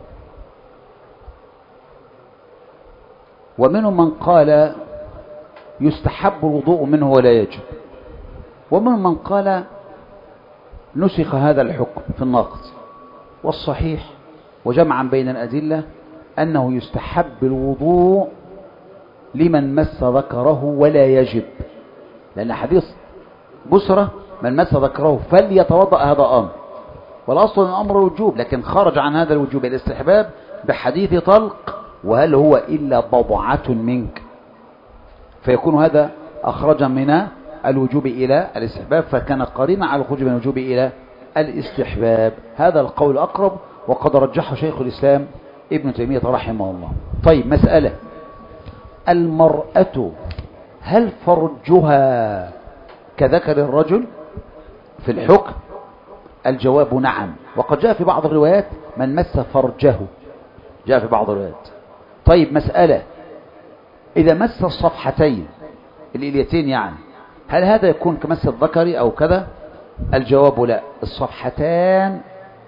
ومنهم من قال يستحب الوضوء منه ولا يجب، ومنهم من قال نسخ هذا الحكم في النقض. والصحيح وجمعا بين الأدلة أنه يستحب الوضوء لمن مس ذكره ولا يجب، لأن حديث بصرة من مس ذكره فليتوضأ هذا أمر، والأصل الأمر الوجوب، لكن خرج عن هذا الوجوب الاستحباب بحديث طلق: وهل هو إلا بضعة منك؟ فيكون هذا أخرج من الوجوب إلى الاستحباب، فكان قرينا على الخروج من الوجوب إلى الاستحباب. هذا القول أقرب، وقد رجحه شيخ الإسلام ابن تيمية رحمه الله. طيب مسألة: المرأة هل فرجها كذكر الرجل في الحكم؟ الجواب نعم، وقد جاء في بعض الروايات من مس فرجه، جاء في بعض الروايات. طيب مسألة: إذا مس الصفحتين الإليتين يعني هل هذا يكون كمس الذكر أو كذا؟ الجواب لا، الصفحتان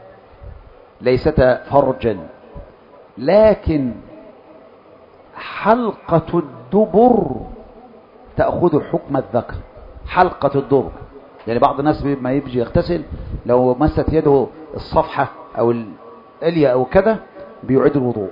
ليستا فرجا، لكن حلقة الدبر تأخذ حكم الذكر. حلقة الدبر يعني بعض الناس ما يبجي يغتسل لو مست يده الصفحة أو الإلية أو كذا بيعيد الوضوء.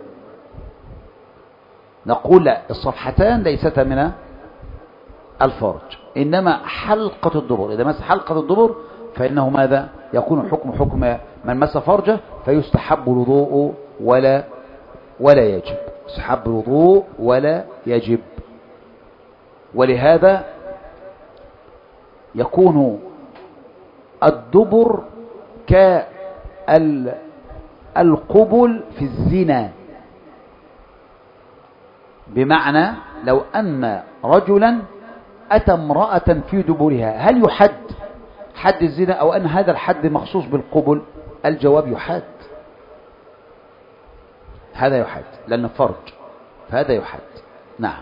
نقول لا، الصفحتان ليستا من الفرج، إنما حلقة الدبر. إذا مس حلقة الدبر فإنه ماذا؟ يكون حكم من مس فرجه، فيستحب الوضوء ولا يجب، يستحب الوضوء ولا يجب. ولهذا يكون الدبر كالقبل في الزنا، بمعنى لو أن رجلا أتى امرأة في دبرها هل يحد حد الزنا أو أن هذا الحد مخصوص بالقبل؟ الجواب يحد، هذا يحد لأنه فرج، فهذا يحد. نعم.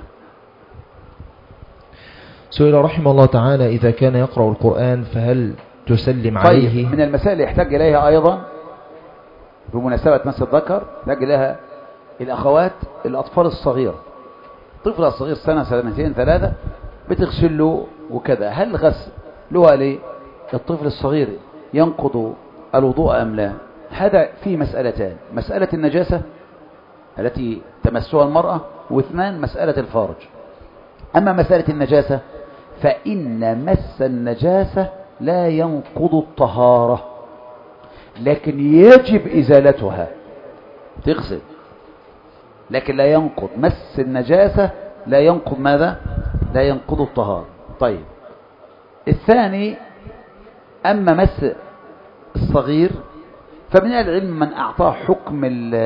سئل رحمه الله تعالى إذا كان يقرأ القرآن فهل تسلم عليه؟ طيب، من المسائل اللي يحتاج إليها أيضا بمناسبة مس الذكر يحتاج إليها الأخوات الأطفال الصغير، الطفل الصغير سنة سنتين ثلاثة بتغسل له وكذا، هل غسل له للطفل الصغير ينقض الوضوء أم لا؟ هذا في مسألتان، مسألة النجاسة التي تمسها المرأة، واثنان مسألة الفارج. أما مسألة النجاسة فإن مس النجاسة لا ينقض الطهارة، لكن يجب إزالتها، تغسل لكن لا ينقض مس النجاسة، لا ينقض ماذا؟ لا ينقض الطهارة. طيب، الثاني أما مس الصغير فمن العلم من أعطاه حكم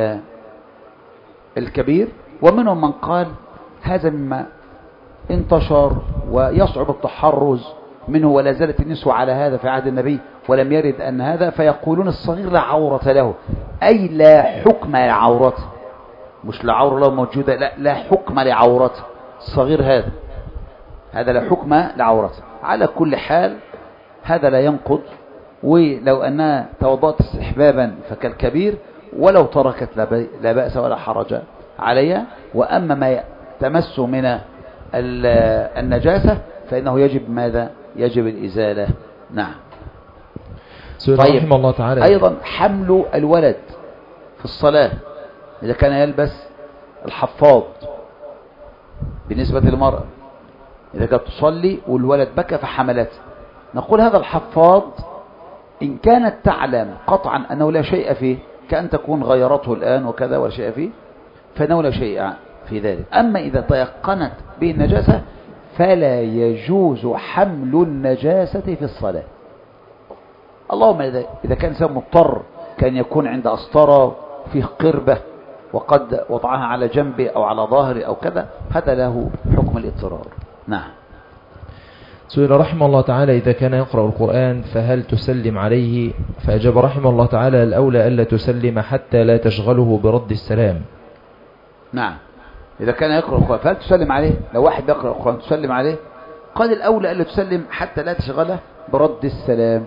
الكبير، ومنهم من قال هذا مما انتشر ويصعب التحرز منه، ولا زالت النسوة على هذا في عهد النبي ولم يرد أن هذا، فيقولون الصغير لا عورة له، أي لا حكم لعورته، مش لا عورة له موجودة، لا حكم لعورته، الصغير هذا لا حكم لعورته. على كل حال هذا لا ينقض، ولو أنها توضأت استحبابا فكالكبير، ولو تركت لا بأس ولا حرج عليها. وأما ما تمس من النجاسة فإنه يجب ماذا؟ يجب الإزالة. نعم. طيب، رحمه الله تعالى أيضا حمل الولد في الصلاة إذا كان يلبس الحفاض بالنسبة للمرأة، إذا كانت تصلي والولد بكى فحملته، نقول هذا الحفاض إن كانت تعلم قطعا أنه لا شيء فيه، كأن تكون غيرته الآن وكذا ولا شيء فيه، فإنه لا شيء في ذلك. أما إذا تيقنت به النجاسة فلا يجوز حمل النجاسة في الصلاة، اللهم إذا كان إنسان مضطر، كان يكون عند أسطرة فيه قربة وقد وضعها على جنبه أو على ظهره أو كذا، هذا له حكم الاضطرار. نعم. سئل رحمه الله تعالى إذا كان يقرأ القرآن فهل تسلم عليه؟ فأجاب رحمه الله تعالى الأولى ألا تسلم حتى لا تشغله برد السلام. نعم، إذا كان يقرأ القرآن فهل تسلم عليه؟ لو واحد يقرأ القرآن تسلم عليه؟ قال الأولى ألا تسلم حتى لا تشغله برد السلام،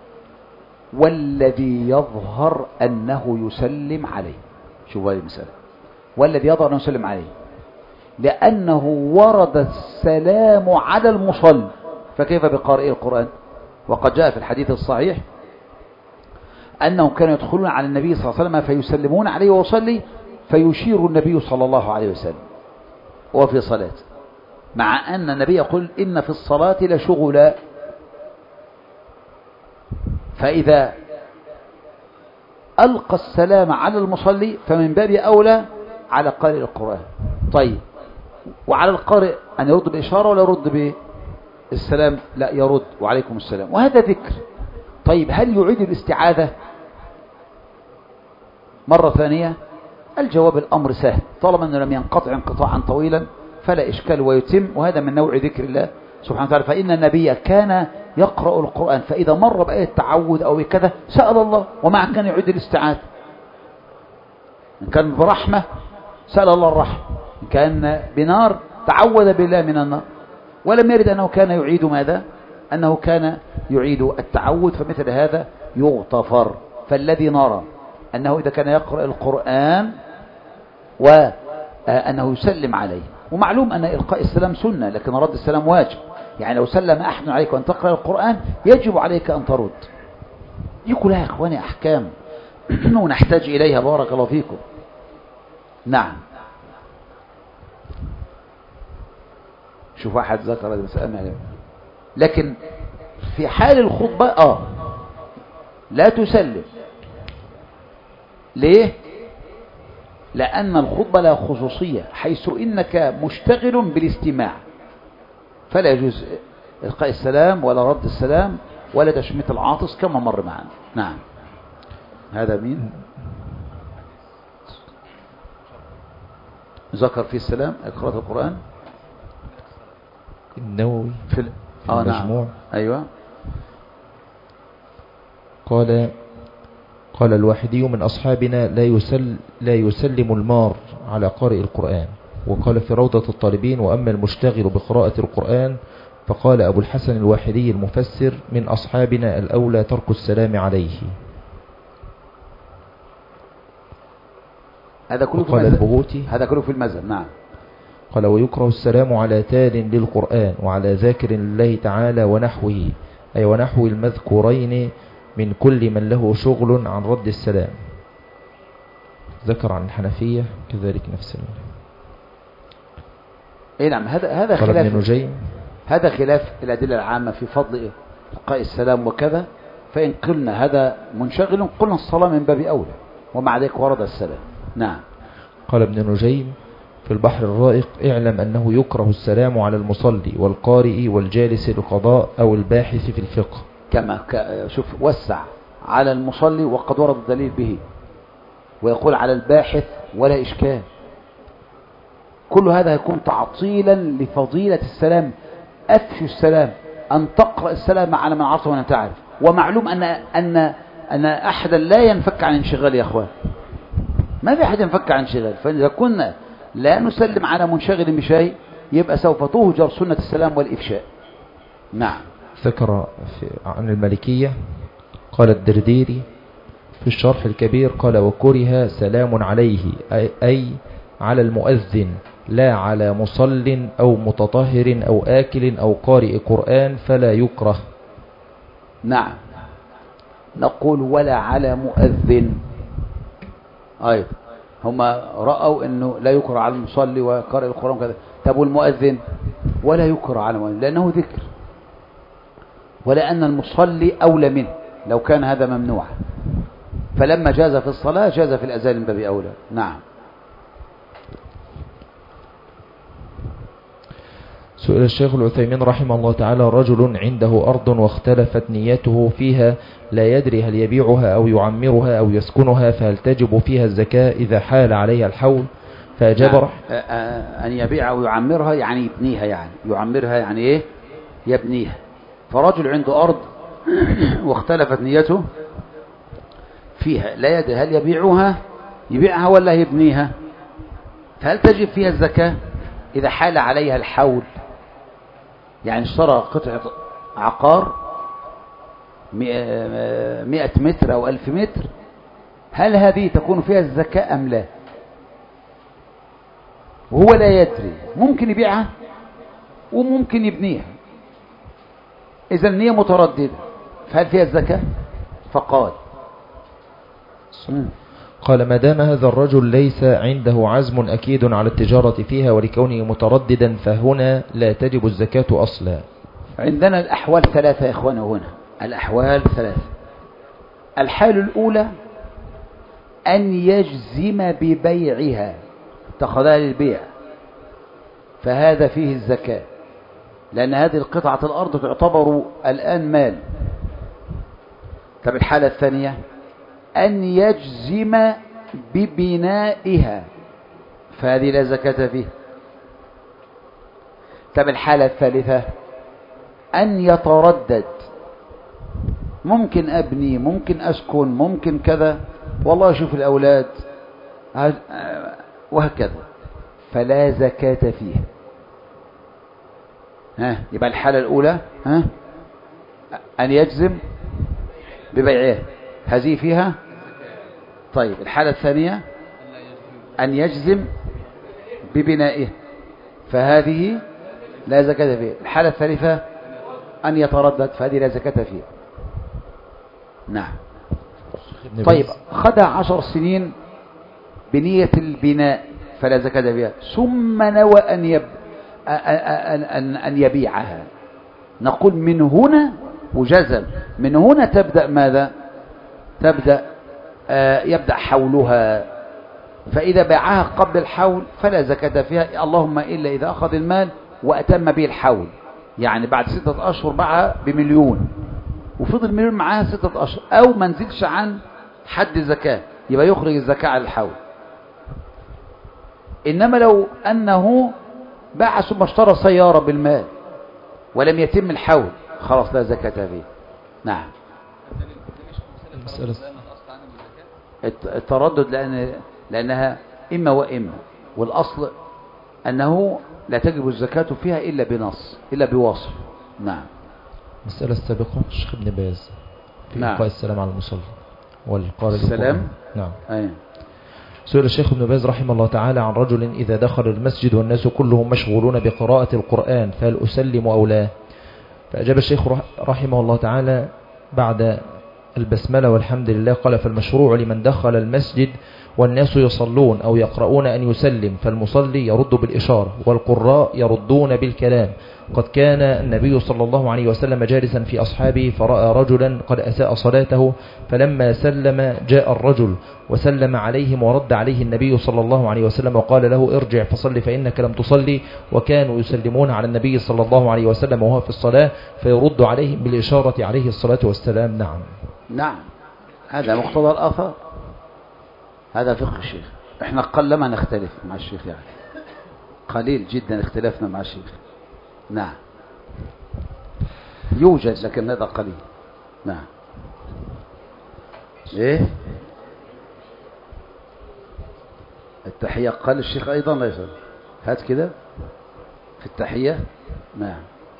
والذي يظهر أنه يسلم عليه. شوفوا هذه المسألة، والذي يظهر أنه يسلم عليه لأنه ورد السلام على المصلي، فكيف بقارئ القرآن؟ وقد جاء في الحديث الصحيح أنهم كانوا يدخلون على النبي صلى الله عليه وسلم فيسلمون عليه ويصلي، فيشير النبي صلى الله عليه وسلم وفي صلاة، مع أن النبي يقول إن في الصلاة لشغلا، فإذا ألقى السلام على المصلي فمن باب أولى على قارئ القرآن. طيب، وعلى القارئ أن يرد بإشارة ولا يرد بالسلام؟ لا، يرد وعليكم السلام، وهذا ذكر. طيب، هل يعيد الاستعاذة مرة ثانية؟ الجواب الأمر سهل، طالما أنه لم ينقطع انقطاعا طويلا فلا إشكال ويتم، وهذا من نوع ذكر الله سبحانه وتعالى. فإن النبي كان يقرأ القرآن فإذا مر بآية التعوذ أو كذا سأل الله، ومع كان يعيد الاستعاذة، إن كان برحمة سأل الله الرحمة، إن كان بنار تعوذ بالله من النار، ولم يرد أنه كان يعيد ماذا؟ أنه كان يعيد التعوذ، فمثل هذا يغتفر. فالذي نرى أنه إذا كان يقرأ القرآن وأنه يسلم عليه، ومعلوم أن إلقاء السلام سنة لكن رد السلام واجب، يعني لو سلم أحد عليك وأن تقرأ القرآن يجب عليك أن ترد. دي كلها يا إخواني أحكام ونحتاج إليها، بارك الله فيكم. نعم. شوف واحد ذكر هذه المسألة، لكن في حال الخطبة لا تسلم. ليه؟ لأن الخطبة لها خصوصية، حيث إنك مشتغل بالاستماع، فلا يجوز إلقاء السلام ولا رد السلام ولا تشميت العاطس كما مر معنا. نعم. هذا مين؟ ذكر فيه السلام قراءة القرآن النووي في المجموع. نعم. أيوة. قال الواحدي من أصحابنا لا يسلم المار على قارئ القرآن. وقال في روضة الطالبين وأما المشتغل بقراءة القرآن فقال أبو الحسن الواحدي المفسر من أصحابنا الأولى ترك السلام عليه. هذا كله قال البغوتي هذا كله في المذهب. نعم. قال ويكره السلام على تال للقرآن وعلى ذاكر لله تعالى ونحوه أي ونحو المذكورين من كل من له شغل عن رد السلام. ذكر عن الحنفية كذلك نفس نعم. هذا خلاف ابن نجيم. هذا خلاف الأدلة العامة في فضل إلقاء السلام وكذا. فإن قلنا هذا منشغل قلنا الصلاة من باب أولى ومع ذلك ورد السلام. نعم. قال ابن نجيم في البحر الرائق اعلم أنه يكره السلام على المصلي والقارئ والجالس للقضاء أو الباحث في الفقه. كما شوف وسع على المصلي وقد ورد الدليل به ويقول على الباحث ولا إشكال. كل هذا يكون تعطيلا لفضيلة السلام. أفشوا السلام أن تقرأ السلام على من عرفه ومن تعرف. ومعلوم أن أحدا لا ينفك عن انشغال يا أخوان. ما في أحد ينفك عن انشغال. فإذا كنا لا نسلم على منشغل بشيء يبقى سوف تهجر سنة السلام والإفشاء. نعم. ذكر عن المالكية قال الدرديري في الشرح الكبير قال وكره سلام عليه أي على المؤذن لا على مصل أو متطهر أو آكل أو قارئ قرآن فلا يكره. نعم. نقول ولا على مؤذن أيضا. هم رأوا أنه لا يكره على المصلي وقارئ القرآن كذا. طب والمؤذن ولا يكره على المؤذن لأنه ذكر ولأن المصلي أولى منه لو كان هذا ممنوعا. فلما جاز في الصلاة جاز في الأذان من باب أولى. نعم. سئل الشيخ العثيمين رحمه الله تعالى رجل عنده أرض واختلفت نيته فيها لا يدري هل يبيعها أو يعمرها أو يسكنها فهل تجب فيها الزكاة إذا حال عليها الحول فأجاب أن يبيعها أو يعمرها يعني يبنيها. يعني يعمرها يعني إيه؟ يبنيها. فرجل عنده أرض واختلفت نيته فيها لا يدري هل يبيعها ولا يبنيها فهل تجب فيها الزكاة إذا حال عليها الحول. يعني اشترى قطعة عقار 100 متر أو 1000 متر هل هذه تكون فيها الزكاة أم لا وهو لا يدري. ممكن يبيعها وممكن يبنيها. إذا النية مترددة فهل فيها الزكاة. قال ما دام هذا الرجل ليس عنده عزم أكيد على التجارة فيها ولكونه مترددا فهنا لا تجب الزكاة أصلا. عندنا الأحوال ثلاثة يا إخوانا. هنا الأحوال ثلاثة. الحال الأولى أن يجزم ببيعها اتخذها للبيع فهذا فيه الزكاة لأن هذه القطعة الأرض تعتبر الآن مال. طب الحالة الثانية أن يجزم ببنائها فهذه لا زكاة فيها. طب الحالة الثالثة أن يتردد ممكن أبني ممكن أسكن ممكن كذا والله أشوف الأولاد وهكذا فلا زكاة فيها. يبقى الحالة الأولى أن يجزم ببيعها هذه فيها. طيب الحالة الثانية أن يجزم ببنائه فهذه لا زكاة فيها. الحالة الثالثة أن يتردد فهذه لا زكاة فيها. نعم. طيب خدع 10 سنين بنية البناء فلا زكاة فيها ثم نوى أن يبيعها. نقول من هنا وجزم من هنا تبدأ ماذا؟ يبدأ حولها. فإذا باعها قبل الحول فلا زكاة فيها اللهم إلا إذا أخذ المال وأتم به الحول. يعني بعد 6 أشهر باعها ب1,000,000 وفضل 1,000,000 معاها 6 أشهر أو ما نزلش عن حد الزكاة يبقى يخرج الزكاة على الحول. إنما لو أنه باع ثم اشترى سيارة بالمال ولم يتم الحول خلاص لا زكاة فيه. نعم. التردد لأنها إما وإما، والأصل أنه لا تجب الزكاة فيها إلا بنص إلا بوصف. نعم. المسألة السابقة الشيخ ابن باز في نعم. إلقاء السلام على المصلي والقارئ السلام. نعم. أي. سئل الشيخ ابن باز رحمه الله تعالى عن رجل إذا دخل المسجد والناس كلهم مشغولون بقراءة القرآن فهل أسلم أو لا؟ فأجاب الشيخ رحمه الله تعالى بعد البسملة والحمد لله قال: فالمشروع لمن دخل المسجد والناس يصلون أو يقرؤون أن يسلم، فالمصلي يرد بالإشارة والقراء يردون بالكلام. قد كان النبي صلى الله عليه وسلم جالسا في أصحابه فرأى رجلا قد أساء صلاته، فلما سلم جاء الرجل وسلم عليهم ورد عليه النبي صلى الله عليه وسلم وقال له: ارجع فصل فإنك لم تصلي. وكانوا يسلمون على النبي صلى الله عليه وسلم وهو في الصلاة فيرد عليهم بالإشارة عليه الصلاة والسلام. نعم. نعم، هذا مقتضى الآثار، هذا فقه الشيخ. احنا قلما نختلف مع الشيخ، يعني قليل جدا اختلافنا مع الشيخ. نعم، يوجد لكن هذا قليل. نعم. ايه التحية قال الشيخ ايضا ليس هات كده في التحية. نعم.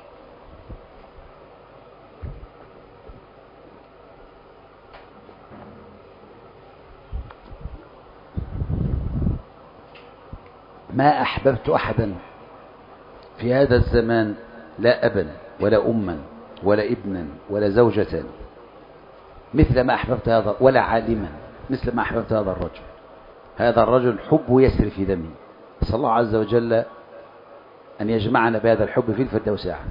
ما أحببت أحدا في هذا الزمان، لا أبا ولا أما ولا ابنا ولا زوجة، مثل ما أحببت هذا، ولا عالما مثل ما أحببت هذا الرجل. هذا الرجل حب يسري في دمي، نسأل الله عز وجل أن يجمعنا بهذا الحب في الفردوس أعلى.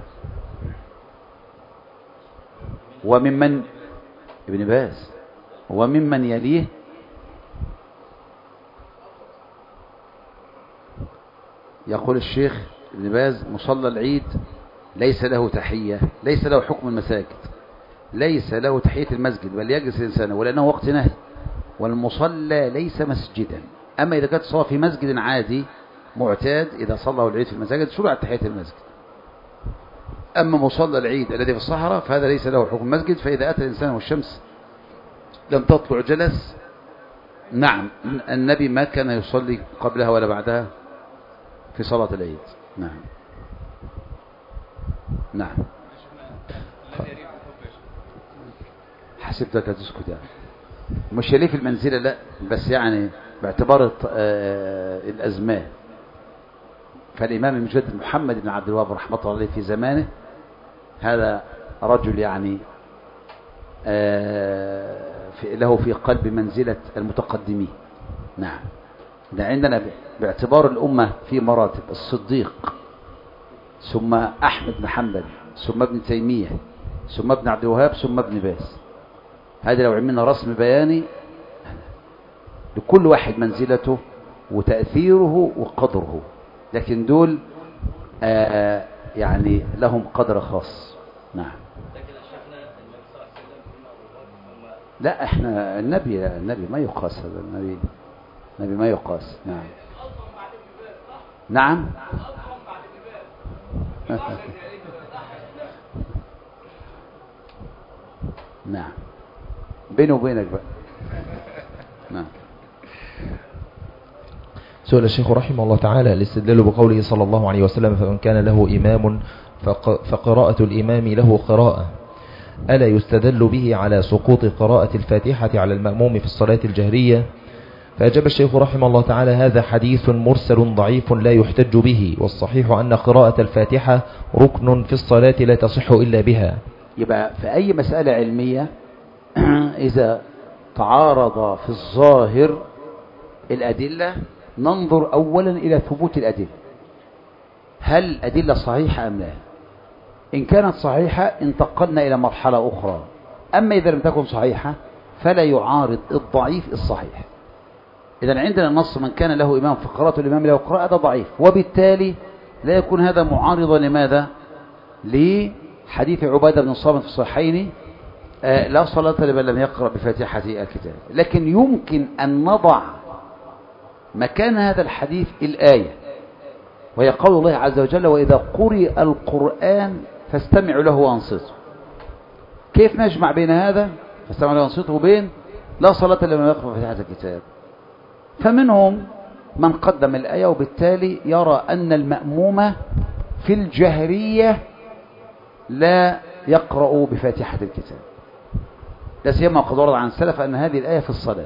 وممن ابن باز وممن يليه يقول الشيخ ابن باز: مصلى العيد ليس له تحية، ليس له حكم المساجد، ليس له تحية المسجد، بل يجلس الإنسان ولأنه وقت نهي، والمصلى ليس مسجدا. أما إذا كانت صلاة في مسجد عادي معتاد، إذا صلى العيد في المساجد شرعت تحية المسجد. أما مصلى العيد الذي في الصحراء فهذا ليس له حكم المسجد، فإذا أتى الإنسان والشمس لم تطلع جلس. نعم، النبي ما كان يصلي قبلها ولا بعدها في صلاة العيد. نعم. نعم. حسبتك تسكت يعني. مش ليه في المنزلة، لا، بس يعني باعتبار الأزمان. فالإمام المجدد محمد بن عبد الوهاب رحمة الله عليه في زمانه هذا رجل يعني له في قلب منزلة المتقدمين. نعم. ده عندنا باعتبار الأمة في مراتب: الصديق، ثم أحمد بن حنبل، ثم ابن تيمية، ثم ابن عبد الوهاب، ثم ابن باز. هذا لو عملنا رسم بياني لكل واحد منزلته وتأثيره وقدره، لكن دول يعني لهم قدر خاص. نعم. لا، احنا النبي ما يقاس، هذا النبي ما يقاس. نعم. نعم. نعم، بيني وبينك بقى. نعم. سئل الشيخ رحمه الله تعالى الاستدلال بقوله صلى الله عليه وسلم: فمن كان له إمام فقراءة الإمام له قراءة، ألا يستدل به على سقوط قراءة الفاتحة على المأموم في الصلاة الجهرية؟ فأجاب الشيخ رحمه الله تعالى: هذا حديث مرسل ضعيف لا يحتج به، والصحيح أن قراءة الفاتحة ركن في الصلاة لا تصح إلا بها. يبقى في أي مسألة علمية إذا تعارض في الظاهر الأدلة ننظر أولا إلى ثبوت الأدلة، هل الأدلة صحيحة أم لا؟ إن كانت صحيحة انتقلنا إلى مرحلة أخرى، أما إذا لم تكن صحيحة فلا يعارض الضعيف الصحيح. إذا عندنا النص: من كان له إمام فقراءة الإمام له قراءة، هذا ضعيف، وبالتالي لا يكون هذا معارضا لماذا؟ لحديث عبادة بن الصامت في الصحيحين: لا صلاة لمن لم يقرأ بفاتحة الكتاب. لكن يمكن أن نضع مكان هذا الحديث الآية، وهي قول الله عز وجل: وإذا قرئ القرآن فاستمعوا له وانصتوا. كيف نجمع بين هذا فاستمعوا له وانصتوا وبين لا صلاة لمن يقرأ فاتحة الكتاب؟ فمنهم من قدم الآية، وبالتالي يرى أن المأموم في الجهرية لا يقرأ بفاتحة الكتاب، لا سيما وقد ورد عن السلف أن هذه الآية في الصلاة.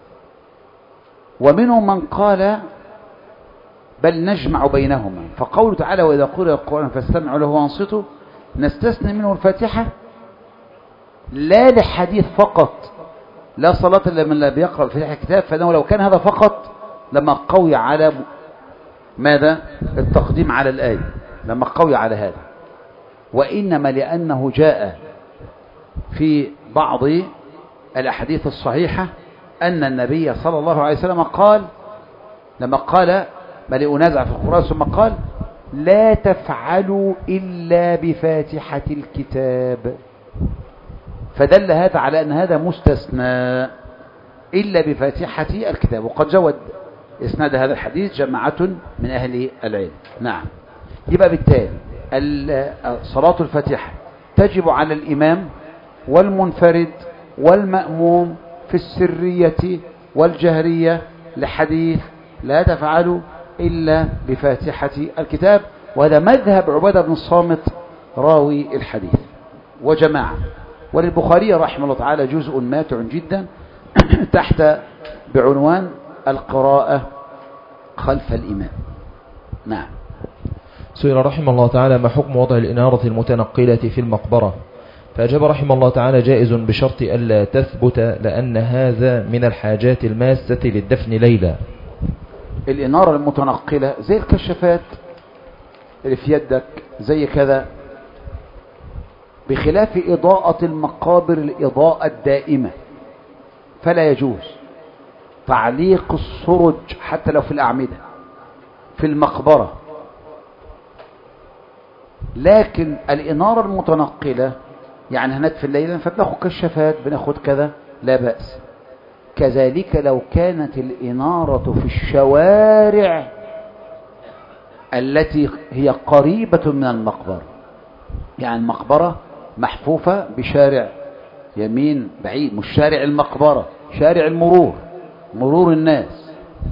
ومنهم من قال بل نجمع بينهما، فقوله تعالى: وإذا قرئ القرآن فاستمعوا له وانصتوا، نستثني منه الفاتحة لا لحديث فقط لا صلاة لمن لا بيقرأ بفاتحة الكتاب، فإنه لو كان هذا فقط لما قوي على ماذا؟ التقديم على الآية، لما قوي على هذا. وإنما لأنه جاء في بعض الأحاديث الصحيحة أن النبي صلى الله عليه وسلم قال، لما قال: بل أنازع في القرآن، ثم قال: لا تفعلوا إلا بفاتحة الكتاب، فدل هذا على أن هذا مستثنى إلا بفاتحة الكتاب. وقد جود إسناد هذا الحديث جماعة من أهل العلم. نعم. يبقى بالتالي صلاة الفاتحة تجب على الإمام والمنفرد والمأموم في السرية والجهرية لحديث لا تفعلوا إلا بفاتحة الكتاب. وهذا مذهب عبادة بن الصامت راوي الحديث وجماعة. وللبخاري رحمه الله تعالى جزء ماتع جدا تحت بعنوان القراءة خلف الإمام. نعم. سئل رحمه الله تعالى: ما حكم وضع الإنارة المتنقلة في المقبرة؟ فأجاب رحمه الله تعالى: جائز بشرط ألا تثبت، لأن هذا من الحاجات الماسة للدفن ليلا. الإنارة المتنقلة زي الكشافات اللي في يدك زي كذا، بخلاف إضاءة المقابر الإضاءة الدائمة، فلا يجوز تعليق السرج حتى لو في الأعمدة في المقبرة. لكن الإنارة المتنقلة يعني هندفن ليلا فبناخد كشافات بناخد كذا لا بأس. كذلك لو كانت الإنارة في الشوارع التي هي قريبة من المقبرة، يعني المقبرة محفوفة بشارع يمين بعيد، مش شارع المقبرة، شارع المرور، مرور الناس،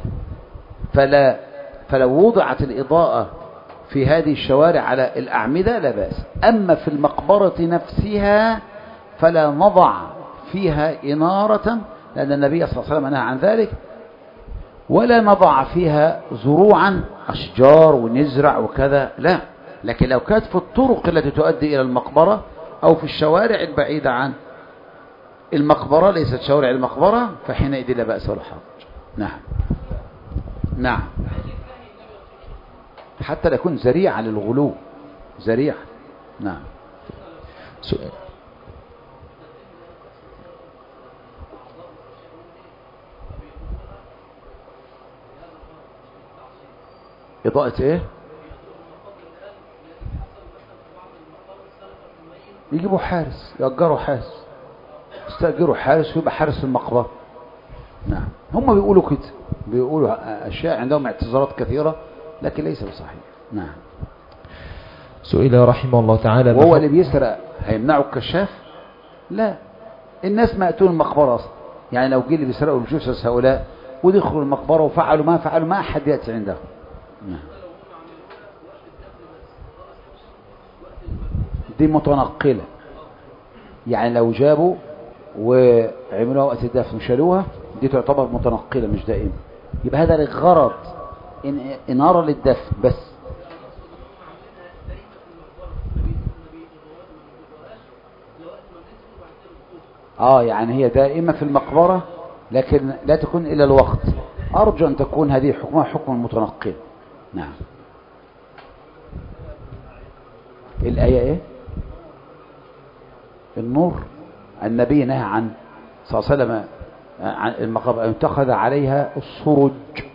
فلو وضعت الإضاءة في هذه الشوارع على الأعمدة لا بأس. أما في المقبرة نفسها فلا نضع فيها إنارة، لأن النبي صلى الله عليه وسلم نهى عن ذلك. ولا نضع فيها زروعا أشجار ونزرع وكذا، لا. لكن لو كانت في الطرق التي تؤدي إلى المقبرة أو في الشوارع البعيدة عن المقبرة، ليست شوارع المقبرة، فحينئذ لا بأس ولا حرج. نعم. نعم. حتى لا يكون ذريعة للغلو، ذريعة. نعم. سؤال. إضاءة إيه؟ يجيبوا حارس، يأجروا حارس، يستأجروا حارس ويبقى حارس المقبرة. نعم. هم بيقولوا كده، بيقولوا أشياء عندهم اعتذارات كثيرة، لكن ليس بصحيح. نعم. سئل رحمه الله تعالى: وهو اللي بيسرق هيمنعوا الكشاف؟ لا، الناس ما يأتون المقبرة أصلا. يعني لو جه اللي بيسرقوا الجثث هؤلاء ودخلوا المقبرة وفعلوا ما فعلوا، ما أحد يأتي عندهم. نعم. دي متنقلة، يعني لو جابوا وعملوها وقت الدفن وشالوها، دي تعتبر متنقلة مش دائمة. يبقى هذا للغرض إنارة للدفن بس. يعني هي دائمة في المقبرة لكن لا تكون إلى الوقت. أرجو أن تكون هذه حكمها حكم المتنقل. نعم. الآية إيه؟ النور. النبي نهى عن صلى الله عليه وسلم عن المقابر أن يتخذ عليها السرج،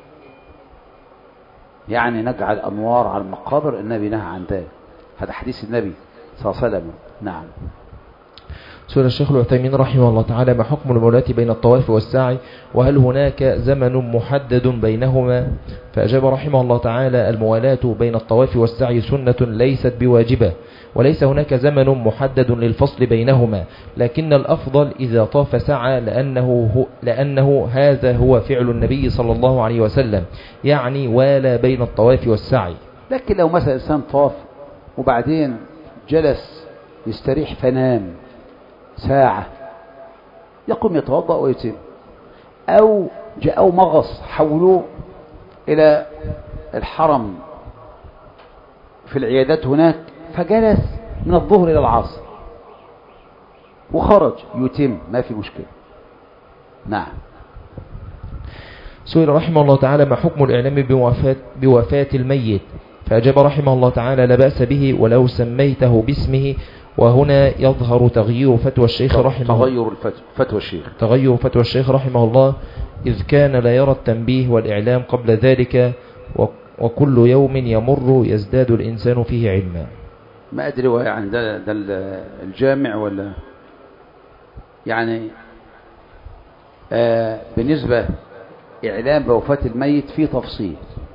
يعني نجعل أنوار على المقابر. النبي نهى عن ذلك، هذا حديث النبي صلى الله عليه وسلم. نعم. سئل الشيخ العثيمين رحمه الله تعالى: ما حكم المولاة بين الطواف والسعي، وهل هناك زمن محدد بينهما؟ فأجاب رحمه الله تعالى: الموالاة بين الطواف والسعي سنة ليست بواجبة، وليس هناك زمن محدد للفصل بينهما، لكن الأفضل إذا طاف سعى، لأنه هذا هو فعل النبي صلى الله عليه وسلم، يعني والى بين الطواف والسعي. لكن لو مثلا إنسان طاف وبعدين جلس يستريح فنام ساعة، يقوم يتوضأ ويتم، أو جاءوا مغص حولوه إلى الحرم في العيادات هناك، فجلس من الظهر إلى العصر وخرج يتم، ما في مشكلة. نعم. سئل رحمه الله تعالى: ما حكم الإعلام بوفاة الميت؟ فأجاب رحمه الله تعالى: لا بأس به ولو سميته باسمه. وهنا يظهر تغيير فتوى الشيخ رحمه الله، تغير فتوى الشيخ رحمه الله، إذ كان لا يرى التنبيه والإعلام قبل ذلك، وكل يوم يمر يزداد الإنسان فيه علما. ما أدري هو يعني ده الجامع ولا يعني بالنسبة إعلام بوفاة الميت في تفصيل.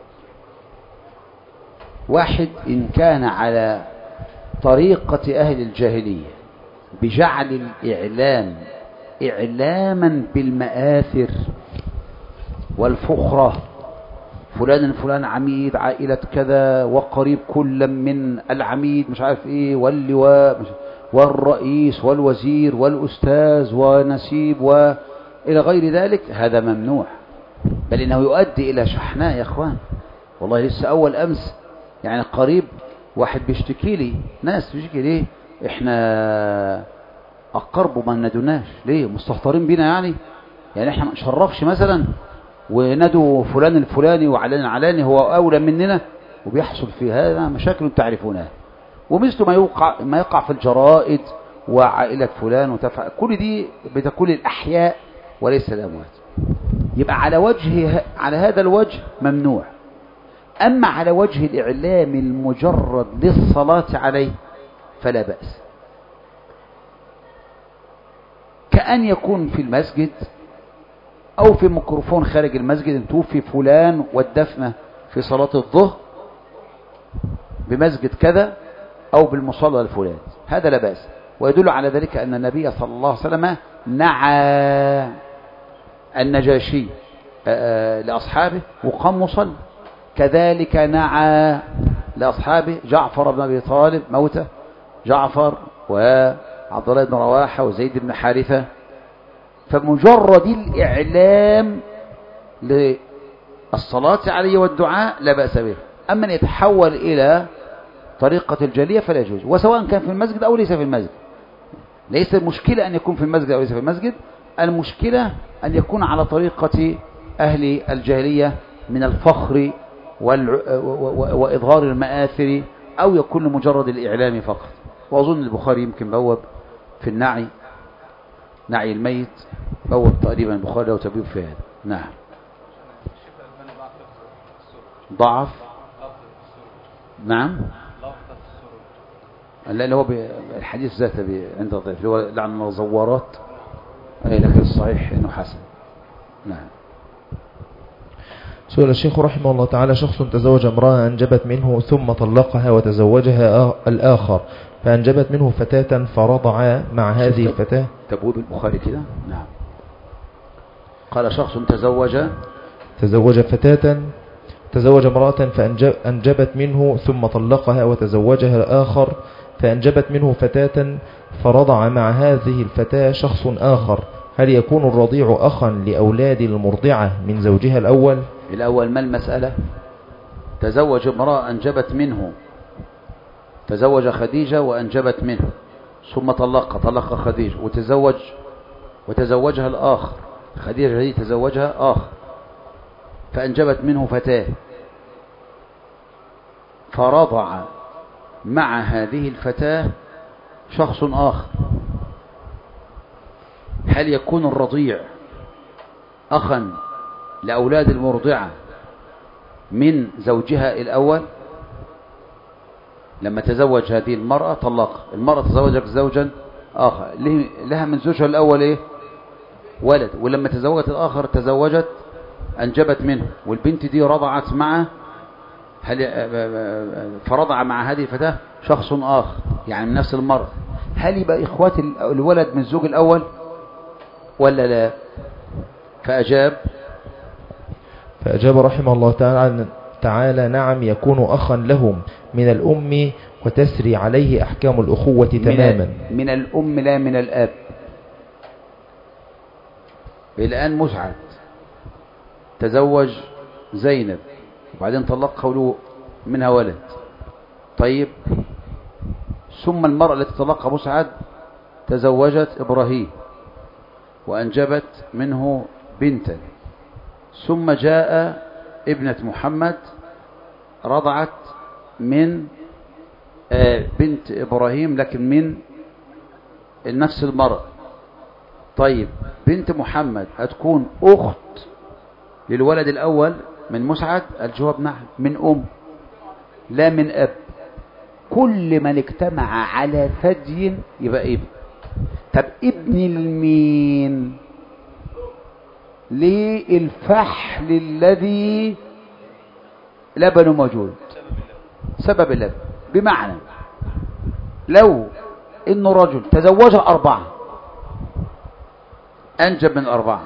واحد إن كان على طريقة أهل الجاهلية بجعل الإعلام إعلاما بالمآثر والفخرة، فلان الفلان عميد عائلة كذا وقريب كل من العميد مش عارف ايه واللواء والرئيس والوزير والأستاذ ونسيب وإلى غير ذلك، هذا ممنوع، بل إنه يؤدي إلى شحناء يا أخوان. والله لسه أول أمس يعني قريب واحد بيشتكي لي، ناس بيشتكي ليه احنا أقرب ما ندوناش ليه، مستهترين بينا يعني احنا ما نشرفش مثلا وندوا فلان الفلاني وعلان علاني هو أولى مننا، وبيحصل في هذا مشاكل تعرفونها، ومثل ما يقع في الجرائد وعائلة فلان وتفعل، كل دي بتكون الأحياء وليس الأموات. يبقى على هذا الوجه ممنوع. أما على وجه الإعلام المجرد للصلاة عليه فلا بأس، كأن يكون في المسجد أو في ميكروفون خارج المسجد: توفي فلان والدفنة في صلاة الظهر بمسجد كذا أو بالمصلى الفلاني، هذا لا بأس. ويدل على ذلك أن النبي صلى الله عليه وسلم نعى النجاشي لأصحابه وقام مصلى، كذلك نعى لأصحابه جعفر بن أبي طالب موته، جعفر وعبد الله بن رواحة وزيد بن حارثة. فمجرد الإعلام للصلاة عليه والدعاء لا بأس به. أما أن يتحول إلى طريقة الجالية فلا يجوز، وسواء كان في المسجد أو ليس في المسجد. ليس المشكلة أن يكون في المسجد أو ليس في المسجد، المشكلة أن يكون على طريقة أهل الجاهلية من الفخر وإظهار المآثر، أو يكون لمجرد الإعلام فقط. وأظن البخاري يمكن بوب في نعي الميت، بوب تقريبا البخاري لو تبيب في هذا. نعم. ضعف. نعم. لا اللي هو الحديث ذاته عند الضعيف اللي هو لعن الزوارات، لكن الصحيح انه حسن. نعم. سئل الشيخ رحمه الله تعالى: شخص تزوج امرأة أنجبت منه ثم طلقها وتزوجها الآخر، فأنجبت منه فتاة فرضع مع هذه الفتاة. تبويب البخاري كده. نعم. قال: شخص تزوج امرأة فأنجبت منه ثم طلقها وتزوجها الآخر، فأنجبت منه فتاة فرضع مع هذه الفتاة شخص آخر، هل يكون الرضيع أخا لأولاد المرضعة من زوجها الأول؟ الأول ما المسألة؟ تزوج امرأة أنجبت منه، تزوج خديجة وأنجبت منه، ثم طلق خديجة وتزوجها الآخر، خديجة هذه تزوجها آخر فأنجبت منه فتاة، فرضع مع هذه الفتاة شخص آخر، هل يكون الرضيع أخا لأولاد المرضعة من زوجها الأول؟ لما تزوج هذه المرأة طلق، المرأة تزوجت زوجا آخر لها من زوجها الأول إيه؟ ولد، ولما تزوجت الآخر تزوجت أنجبت منه، والبنت دي رضعت معه، فرضع مع هذه الفتاة شخص آخر يعني من نفس المرأة، هل يبقى إخوات الولد من الزوج الأول ولا لا؟ فأجاب رحمه الله تعالى نعم، يكون أخا لهم من الأم وتسري عليه أحكام الأخوة تماما. من الأم لا من الأب. الآن مسعد تزوج زينب وبعدين طلقها وله منها ولد، طيب ثم المرأة التي طلقها مسعد تزوجت إبراهيم وأنجبت منه بنتا، ثم جاء ابنة محمد رضعت من بنت إبراهيم لكن من نفس المرأة، طيب بنت محمد هتكون أخت للولد الأول من مسعد؟ الجواب نعم، من أم لا من أب. كل من اجتمع على ثدي يبقى ابن. طب ابن المين؟ للفحل الذي لبنه موجود، سبب اللبن. بمعنى لو انه رجل تزوج 4 انجب من 4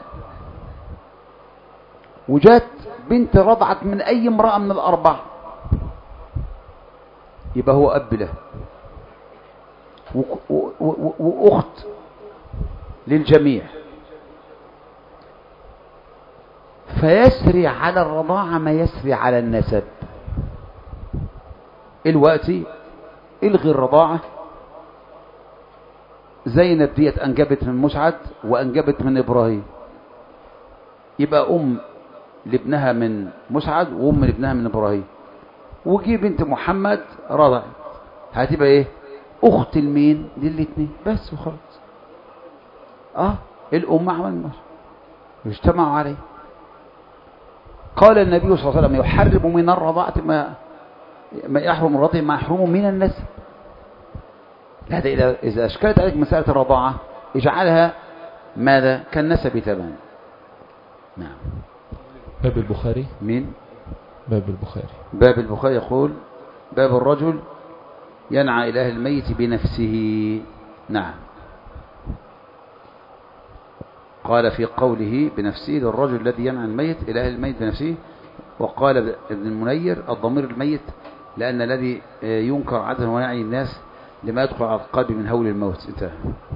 وجات بنت رضعت من اي امرأة من 4، يبقى هو اب له واخت للجميع، فيسري على الرضاعة ما يسري على النسب. الوقت الغي الرضاعة، زينب ديت انجبت من مسعد وانجبت من ابراهيم، يبقى ام لابنها من مسعد وام لابنها من ابراهيم، وجي بنت محمد رضعت، هتبقى ايه؟ اخت المين؟ دي الاثنين بس وخلاص. الام عمل ماشي يجتمعوا عليه. قال النبي صلى الله عليه وسلم يحرم من الرضاعة ما يحرم الرضيع ما يحرم من النسب. هذا إذا أشكلت عليك مسألة الرضاعة اجعلها ماذا؟ كالنسب تماما. نعم. باب البخاري. مين؟ باب البخاري. باب البخاري يقول باب الرجل ينعى إلى أهل الميت بنفسه. نعم. قال في قوله بنفسه للرجل الذي ينعى الميت إلى أهل الميت بنفسه، وقال ابن المنير الضمير الميت لأن الذي ينكر عدم ويعي الناس لما يدخل على القلب من هول الموت. انتهى.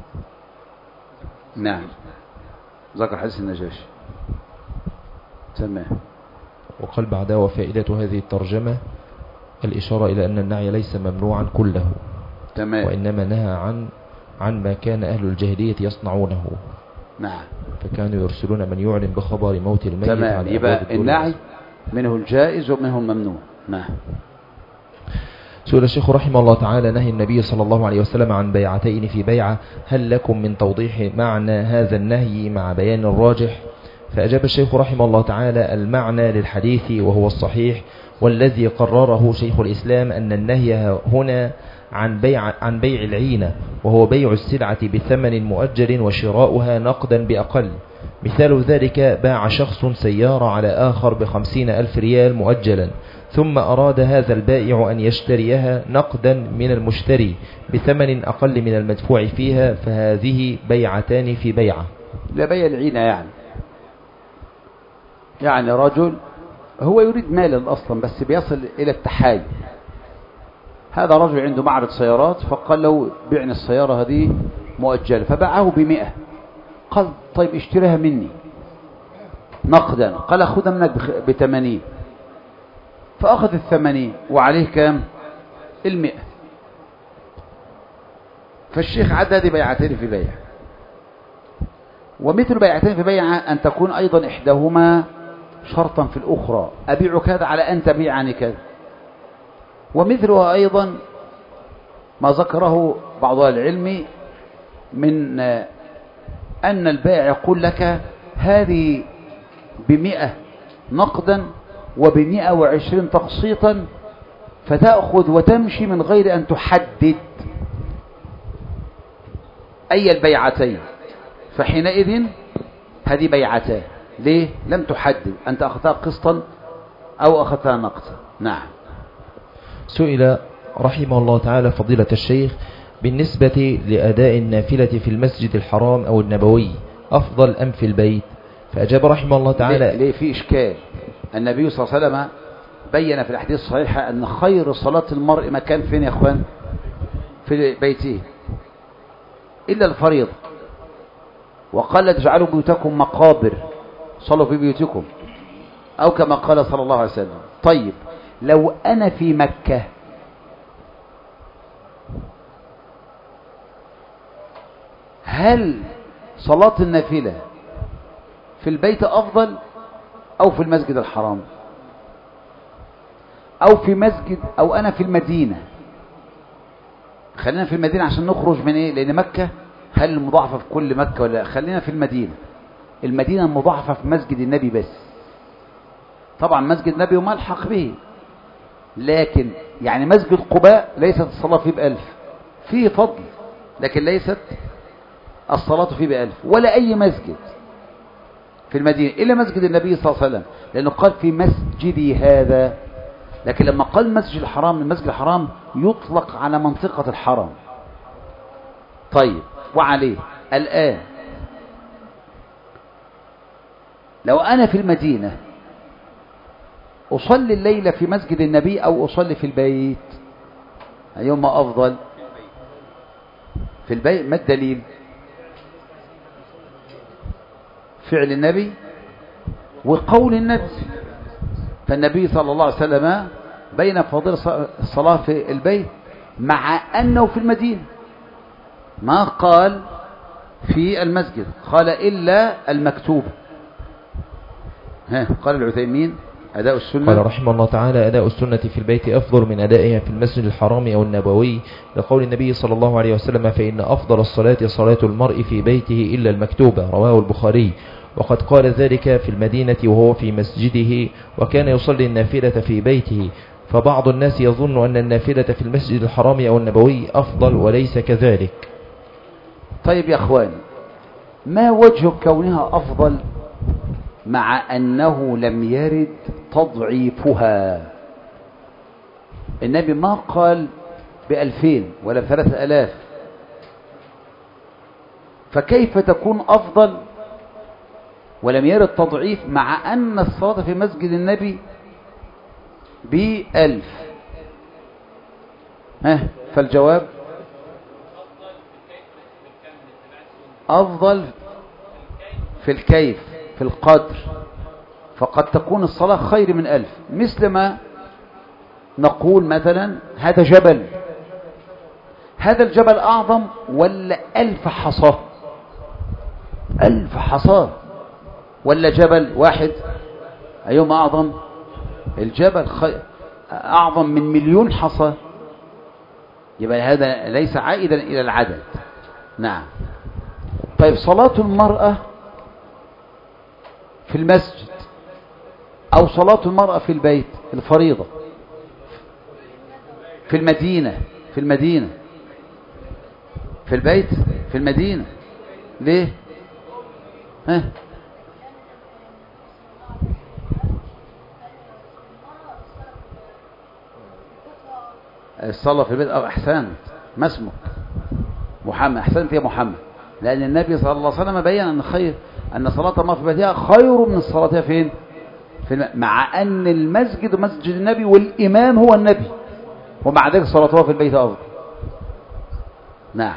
نعم. ذكر حديث النجاشي. تمام. وقال بعدها وفائدة هذه الترجمة الإشارة إلى أن النعي ليس ممنوعا كله، تمام، وإنما نهى عن ما كان أهل الجاهلية يصنعونه. نعم. فكانوا يرسلون من يعلن بخبر موت الميت. تمام. يبقى النعي منه الجائز ومنه الممنوع. نعم. سئل الشيخ رحمه الله تعالى نهي النبي صلى الله عليه وسلم عن بيعتين في بيعة، هل لكم من توضيح معنى هذا النهي مع بيان الراجح؟ فأجاب الشيخ رحمه الله تعالى المعنى للحديث وهو الصحيح والذي قرره شيخ الإسلام أن النهي هنا عن بيع العينة، وهو بيع السلعة بثمن مؤجل وشراؤها نقدا بأقل. مثال ذلك باع شخص سيارة على آخر ب50,000 ريال مؤجلا، ثم أراد هذا البائع أن يشتريها نقدا من المشتري بثمن أقل من المدفوع فيها، فهذه بيعتان في بيعة. لا بيع العينة يعني رجل هو يريد مالا أصلا بس بيصل إلى التحايل. هذا رجل عنده معرض سيارات فقال له بيعني السيارة هذه مؤجلة، فباعه ب100. قال طيب اشتريها مني نقدا. قال خذها منك ب80، فأخذ 80 وعليه كام؟ 100. فالشيخ عد هذه بيعتين في بيع. ومثل بيعتين في بيعة أن تكون أيضا إحداهما شرطا في الأخرى، أبيع كذا على أن تبيعني كذا. ومثلها أيضا ما ذكره بعض العلم من أن البائع يقول لك هذه ب100 نقدا وب120 تقسيطا، فتأخذ وتمشي من غير أن تحدد. أي البيعتين، فحينئذ هذه بيعتان. ليه؟ لم تحدد أنت أخذتها قسطا أو أخذتها نقدا. نعم. سئل رحمه الله تعالى فضيلة الشيخ بالنسبة لأداء النافلة في المسجد الحرام أو النبوي أفضل أم في البيت؟ فأجاب رحمه الله تعالى ليه في إشكال؟ النبي صلى الله عليه وسلم بين في الأحاديث الصحيحة أن خير صلاة المرء مكان فين يا أخوان؟ في بيته إلا الفريضة، وقال لا تجعلوا بيوتكم مقابر، صلوا في بيوتكم، أو كما قال صلى الله عليه وسلم. طيب لو أنا في مكة هل صلاة النافلة في البيت أفضل أو في المسجد الحرام أو في مسجد، أو أنا في المدينة؟ خلينا في المدينة عشان نخرج من إيه، لأن مكة هل المضاعفة في كل مكة ولا؟ خلينا في المدينة. المدينة المضاعفة في مسجد النبي بس، طبعا مسجد النبي وما الحق به، لكن يعني مسجد قباء ليست الصلاة فيه ب1000، فيه فضل لكن ليست الصلاة فيه ب1000، ولا أي مسجد في المدينة إلا مسجد النبي صلى الله عليه وسلم، لأنه قال في مسجدي هذا. لكن لما قال المسجد الحرام، المسجد الحرام يطلق على منطقة الحرم. طيب وعليه الآن لو أنا في المدينة أصلي الليلة في مسجد النبي أو أصلي في البيت، أيهما أفضل؟ في البيت. ما الدليل؟ فعل النبي وقول النبي. فالنبي صلى الله عليه وسلم بين فضيلة الصلاة في البيت مع أنه في المدينة، ما قال في المسجد، قال إلا المكتوب. قال العثيمين أداء السنة، قال رحمه الله تعالى أداء السنة في البيت أفضل من أدائها في المسجد الحرام أو النبوي، لقول النبي صلى الله عليه وسلم فإن أفضل الصلاة صلاة المرء في بيته إلا المكتوبة، رواه البخاري. وقد قال ذلك في المدينة وهو في مسجده، وكان يصلي النافلة في بيته، فبعض الناس يظن أن النافلة في المسجد الحرام أو النبوي أفضل وليس كذلك. طيب يا أخواني، ما وجه كونها أفضل مع أنه لم يرد تضعيفها؟ النبي ما قال ب2000 ولا ب3000، فكيف تكون أفضل ولم يرد تضعيف مع أن الصلاة في مسجد النبي ب1000؟ فالجواب أفضل في الكيف، في القدر، فقد تكون الصلاة خير من 1000. مثل ما نقول مثلا هذا جبل، هذا الجبل أعظم ولا 1000 حصاة؟ 1000 حصاة ولا جبل واحد؟ أيهما أعظم؟ الجبل أعظم من 1,000,000 حصاة. يبقى هذا ليس عائدا إلى العدد. نعم. طيب صلاة المرأة في المسجد أو صلاة المرأة في البيت الفريضة في المدينة، في المدينة، في البيت في المدينة، ليه؟ الصلاة في البيت. أحسنت، ما اسمك؟ محمد. أحسنت يا محمد، لأن النبي صلى الله عليه وسلم بيّن أن صلاة المرأة في بيتها خير من صلاتها فين؟ مع أن المسجد مسجد النبي والإمام هو النبي، ومع ذلك صلاتها في البيت أفضل. نعم.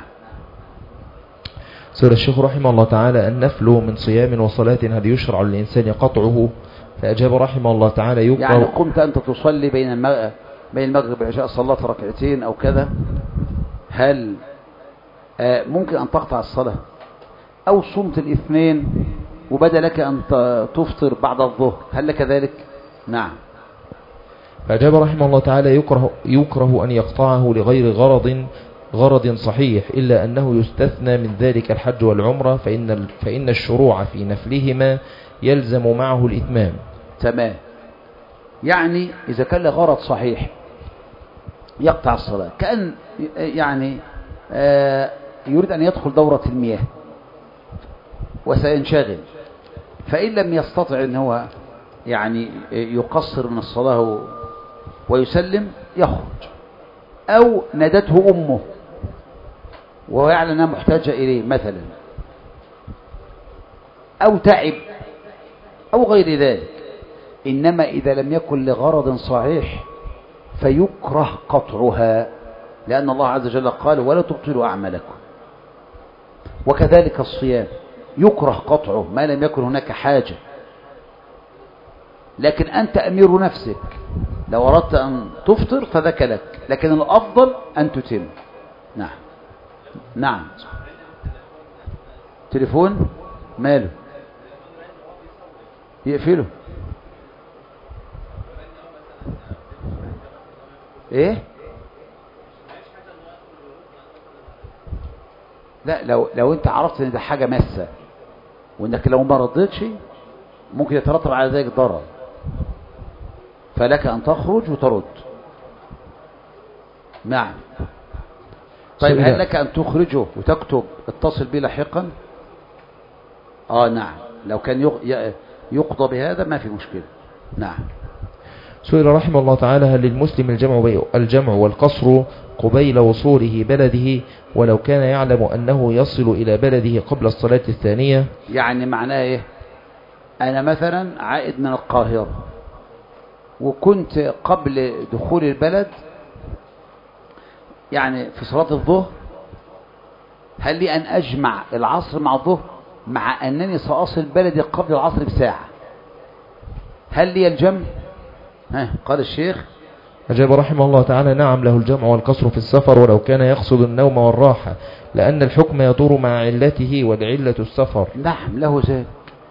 سئل الشيخ رحمه الله تعالى النفل من صيام وصلاة هل يشرع للإنسان قطعه؟ فأجاب رحمه الله تعالى يقرأ. يعني قمت أنت تصلي بين المغرب والعشاء صلاة ركعتين أو كذا، هل ممكن أن تقطع الصلاة؟ أو صمت الاثنين وبدا لك أن تفطر بعد الظهر، هل لك ذلك؟ نعم. فأجاب رحمه الله تعالى يكره أن يقطعه لغير غرض صحيح، إلا أنه يستثنى من ذلك الحج والعمرة، فإن الشروع في نفلهما يلزم معه الإتمام. تمام. يعني إذا كان لغرض صحيح يقطع الصلاة، كأن يعني يريد أن يدخل دورة المياه وسينشغل، فإن لم يستطع أن هو يعني يقصر من الصلاة ويسلم يخرج، أو نادته أمه وهو يعلم أنها محتاجة إليه مثلا، أو تعب أو غير ذلك. إنما إذا لم يكن لغرض صحيح فيكره قطعها، لأن الله عز وجل قال ولا تبطلوا أعمالكم. وكذلك الصيام يكره قطعه ما لم يكن هناك حاجة، لكن أنت أمير نفسك، لو أردت أن تفطر فذاك لك، لكن الأفضل أن تتم. نعم نعم. تليفون ماله يقفله ايه؟ لا، لو انت عرفت ان ده حاجة مسة وانك لو ما رضيتش ممكن يترتب على ذلك ضرر، فلك ان تخرج وترد. نعم. طيب هل لك ان تخرجه وتكتب اتصل بي لاحقا؟ نعم، لو كان يقضى بهذا ما في مشكلة. نعم. سئل رحمه الله تعالى هل للمسلم الجمع والقصر قبيل وصوله بلده ولو كان يعلم أنه يصل إلى بلده قبل الصلاة الثانية؟ يعني معناه إيه؟ أنا مثلا عائد من القاهرة وكنت قبل دخول البلد يعني في صلاة الظهر، هل لي أن أجمع العصر مع الظهر مع أنني سأصل بلدي قبل العصر بساعة؟ هل لي الجمع؟ قال الشيخ أجاب رحمه الله تعالى نعم، له الجمع والقصر في السفر ولو كان يقصد النوم والراحة، لأن الحكم يدور مع علته والعلة السفر. نعم له ذلك،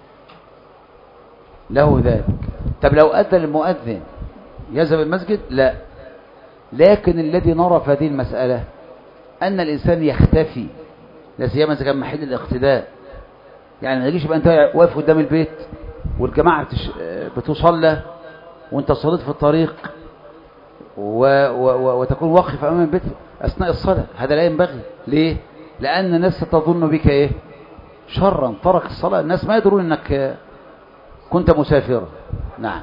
له ذلك. طب لو أذن المؤذن يذهب المسجد؟ لا، لكن الذي نرى في هذه المسألة أن الإنسان يختفي، لا سيما إذا كان محل الاقتداء. يعني ما يجيش يبقى أنت واقف قدام البيت والجماعة بتصلى وأنت صليت في الطريق وتكون واقف أمام البيت أثناء الصلاة، هذا لا ينبغي. ليه؟ لأن الناس ستظن بك إيه؟ شرا، ترك الصلاة، الناس ما يدرون أنك كنت مسافرا. نعم.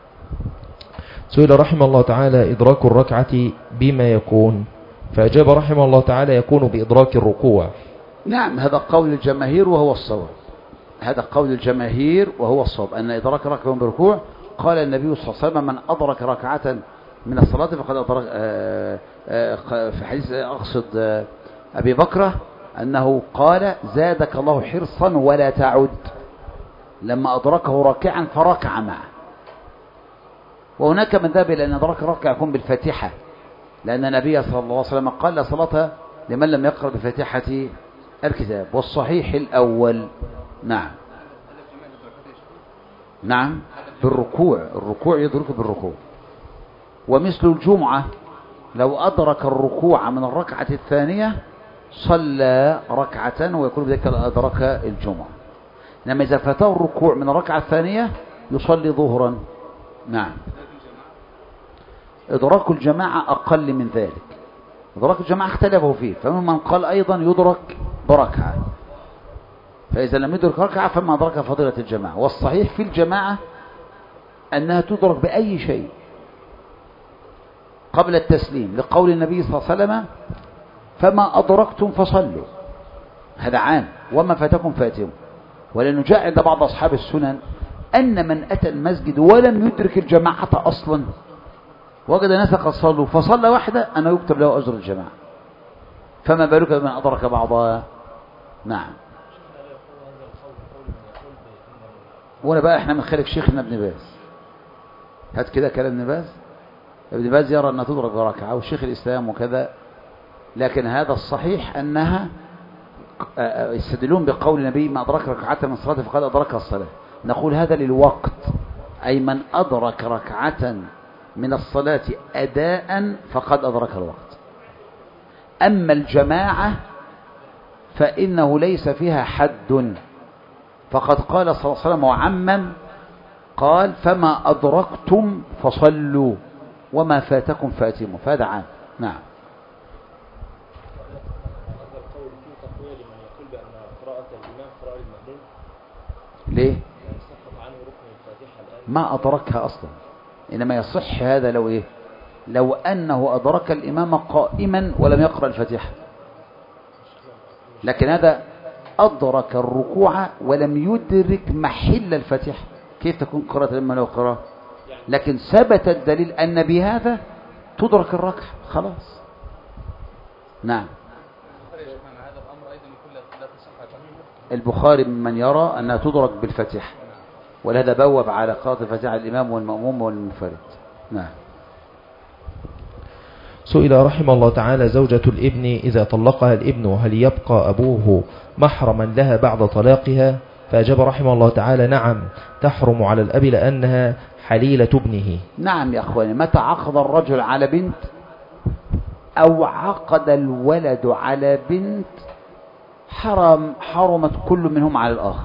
سئل رحمه الله تعالى إدراك الركعة بما يكون، فأجاب رحمه الله تعالى يكون بإدراك الركوع. نعم، هذا قول الجماهير وهو الصواب، هذا قول الجماهير وهو الصواب، أن إدراك ركعة بركوع. قال النبي صلى الله عليه وسلم من أدرك ركعة من الصلاة فقد أدرك، في حديث أقصد أبي بكرة أنه قال زادك الله حرصا ولا تعد، لما أدركه راكعا فركع معه. وهناك من ذهب إلى أن إدراك الركعة يكون بالفاتحة، لأن النبي صلى الله عليه وسلم قال لا صلاة لمن لم يقرأ بفاتحة الكتاب، والصحيح الأول. نعم نعم، بالركوع، الركوع يدرك بالركوع. ومثل الجمعة لو أدرك الركوع من الركعة الثانية صلى ركعة ويكون بذلك أدرك الجمعة. إنما إذا فاته الركوع من الركعة الثانية يصلي ظهرا. نعم. إدراك الجماعة أقل من ذلك، إدراك الجماعة اختلفوا فيه، فمن قال أيضا يدرك بركعة، فإذا لم يدرك ركعة فما أدرك فضيلة الجماعة. والصحيح في الجماعة أنها تدرك بأي شيء قبل التسليم، لقول النبي صلى الله عليه وسلم فما أدركتم فصلوا، هذا عام، وما فاتكم فاتهم. ولأنه جاء عند بعض أصحاب السنن أن من أتى المسجد ولم يدرك الجماعة أصلا وجد ناس قد صلوا فصلى واحدة أنا يكتب له أجر الجماعة، فما بالك بمن أدرك بعضها. نعم. وانا بقى احنا من خلف شيخنا ابن باز، هات كده كلام ابن باز. ابن باز يرى أنها تدرك بركعة وشيخ الإسلام وكذا، لكن هذا الصحيح أنها يستدلون بقول النبي ما أدرك ركعة من الصلاة فقد أدركها الصلاة. نقول هذا للوقت، أي من أدرك ركعة من الصلاة أداء فقد أدرك الوقت. أما الجماعة فإنه ليس فيها حد، فقد قال صلى الله عليه وسلم وعمم قال فما أدركتم فصلوا وما فاتكم فاتموا، فهذا عام. نعم. ما أدركها أصلا. إنما يصح هذا لو إيه؟ لو أنه أدرك الإمام قائما ولم يقرأ الفاتحة. لكن هذا أدرك الركوع ولم يدرك محل الفاتحة، كيف تكون قراءة لما لو قراءة؟ لكن ثبت الدليل أن بهذا تدرك الركعة خلاص. نعم. البخاري ممن يرى أنها تدرك بالفاتحة، ولهذا بوب على قراءة الفاتحة الإمام والمأموم والمنفرد. نعم. سئل رحمه الله تعالى زوجة الابن إذا طلقها الابن هل يبقى أبوه محرما لها بعد طلاقها؟ فأجاب رحمه الله تعالى نعم، تحرم على الأب لأنها حليلة ابنه. نعم يا أخواني، متى عقد الرجل على بنت أو عقد الولد على بنت حرمت كل منهم على الآخر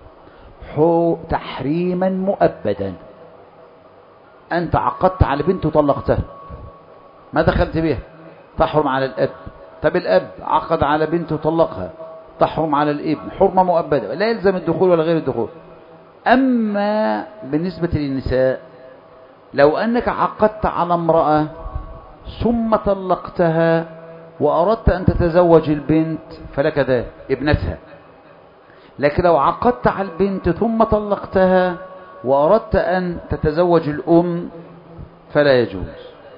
تحريما مؤبدا. أنت عقدت على بنت وطلقتها، ما دخلت بها، تحرم على الأب. طب الأب عقد على بنت وطلقها، تحرم على الابن حرمة مؤبدة، لا يلزم الدخول ولا غير الدخول. أما بالنسبة للنساء، لو أنك عقدت على امرأة ثم طلقتها وأردت أن تتزوج البنت فلك ذلك ابنتها. لكن لو عقدت على البنت ثم طلقتها وأردت أن تتزوج الأم فلا يجوز.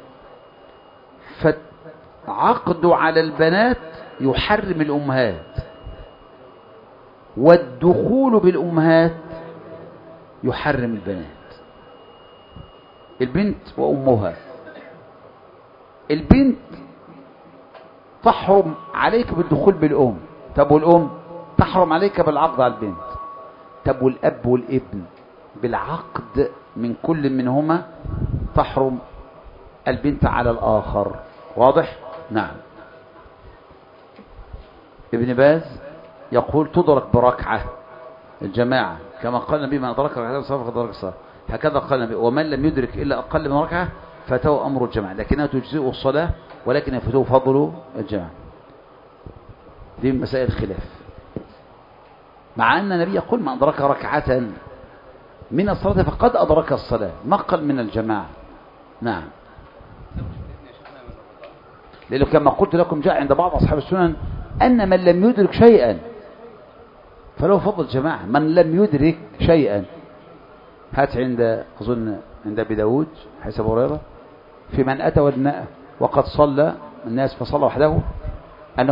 فعقد على البنات يحرم الأمهات، والدخول بالأمهات يحرم البنات. البنت وأمها، البنت تحرم عليك بالدخول بالأم، طب والأم تحرم عليك بالعقد على البنت. طب والأب والابن بالعقد من كل منهما تحرم البنت على الآخر. واضح؟ نعم. ابن باز يقول تدرك بركعة الجماعة، كما قال النبي من أدرك ركعتين فقد أدرك الصلاة. هكذا قال النبي ومن لم يدرك إلا أقل من ركعة فاته أمر الجماعة، لكنها تجزئه الصلاة ولكن يفوته فضل الجماعة. دي مسائل خلاف، مع أن النبي يقول من أدرك ركعة من الصلاة فقد أدرك الصلاة، ما قال من الجماعة. نعم. لأنه كما قلت لكم جاء عند بعض أصحاب السنن أن من لم يدرك شيئا فله فضل الجماعة. من لم يدرك شيئا، هات عند أظن عند أبي داود حيث أبو هريرة في من أتى والناء وقد صلى الناس فصلى وحده أنه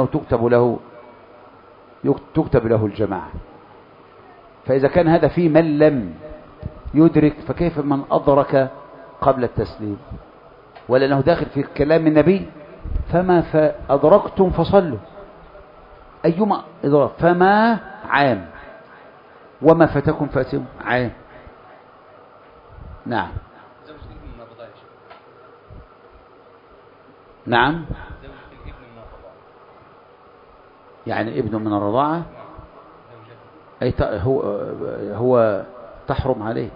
تكتب له الجماعة. فإذا كان هذا في من لم يدرك فكيف من أدرك قبل التسليم؟ ولأنه داخل في كلام النبي فما فأدركتم فصلوا، أيما إدراك فما عام، وما فاتكم فاتم عام. نعم. نعم. يعني ابن من الرضاعة أي هو تحرم عليه.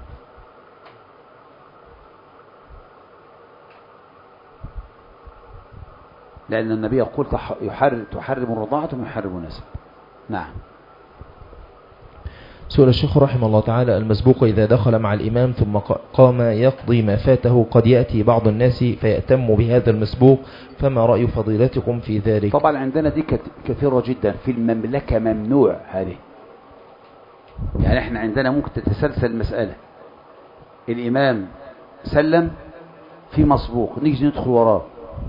لأن النبي يقول تحرم الرضاعة ويحرم النسب. نعم. سئل الشيخ رحمه الله تعالى المسبوق إذا دخل مع الإمام ثم قام يقضي ما فاته قد يأتي بعض الناس فيأتم بهذا المسبوق، فما رأي فضيلتكم في ذلك؟ طبعا عندنا دي كثيرة جدا في المملكة، ممنوع هذه. يعني احنا عندنا ممكن تتسلسل المسألة، الإمام سلم في مسبوق نيجي ندخل وراه،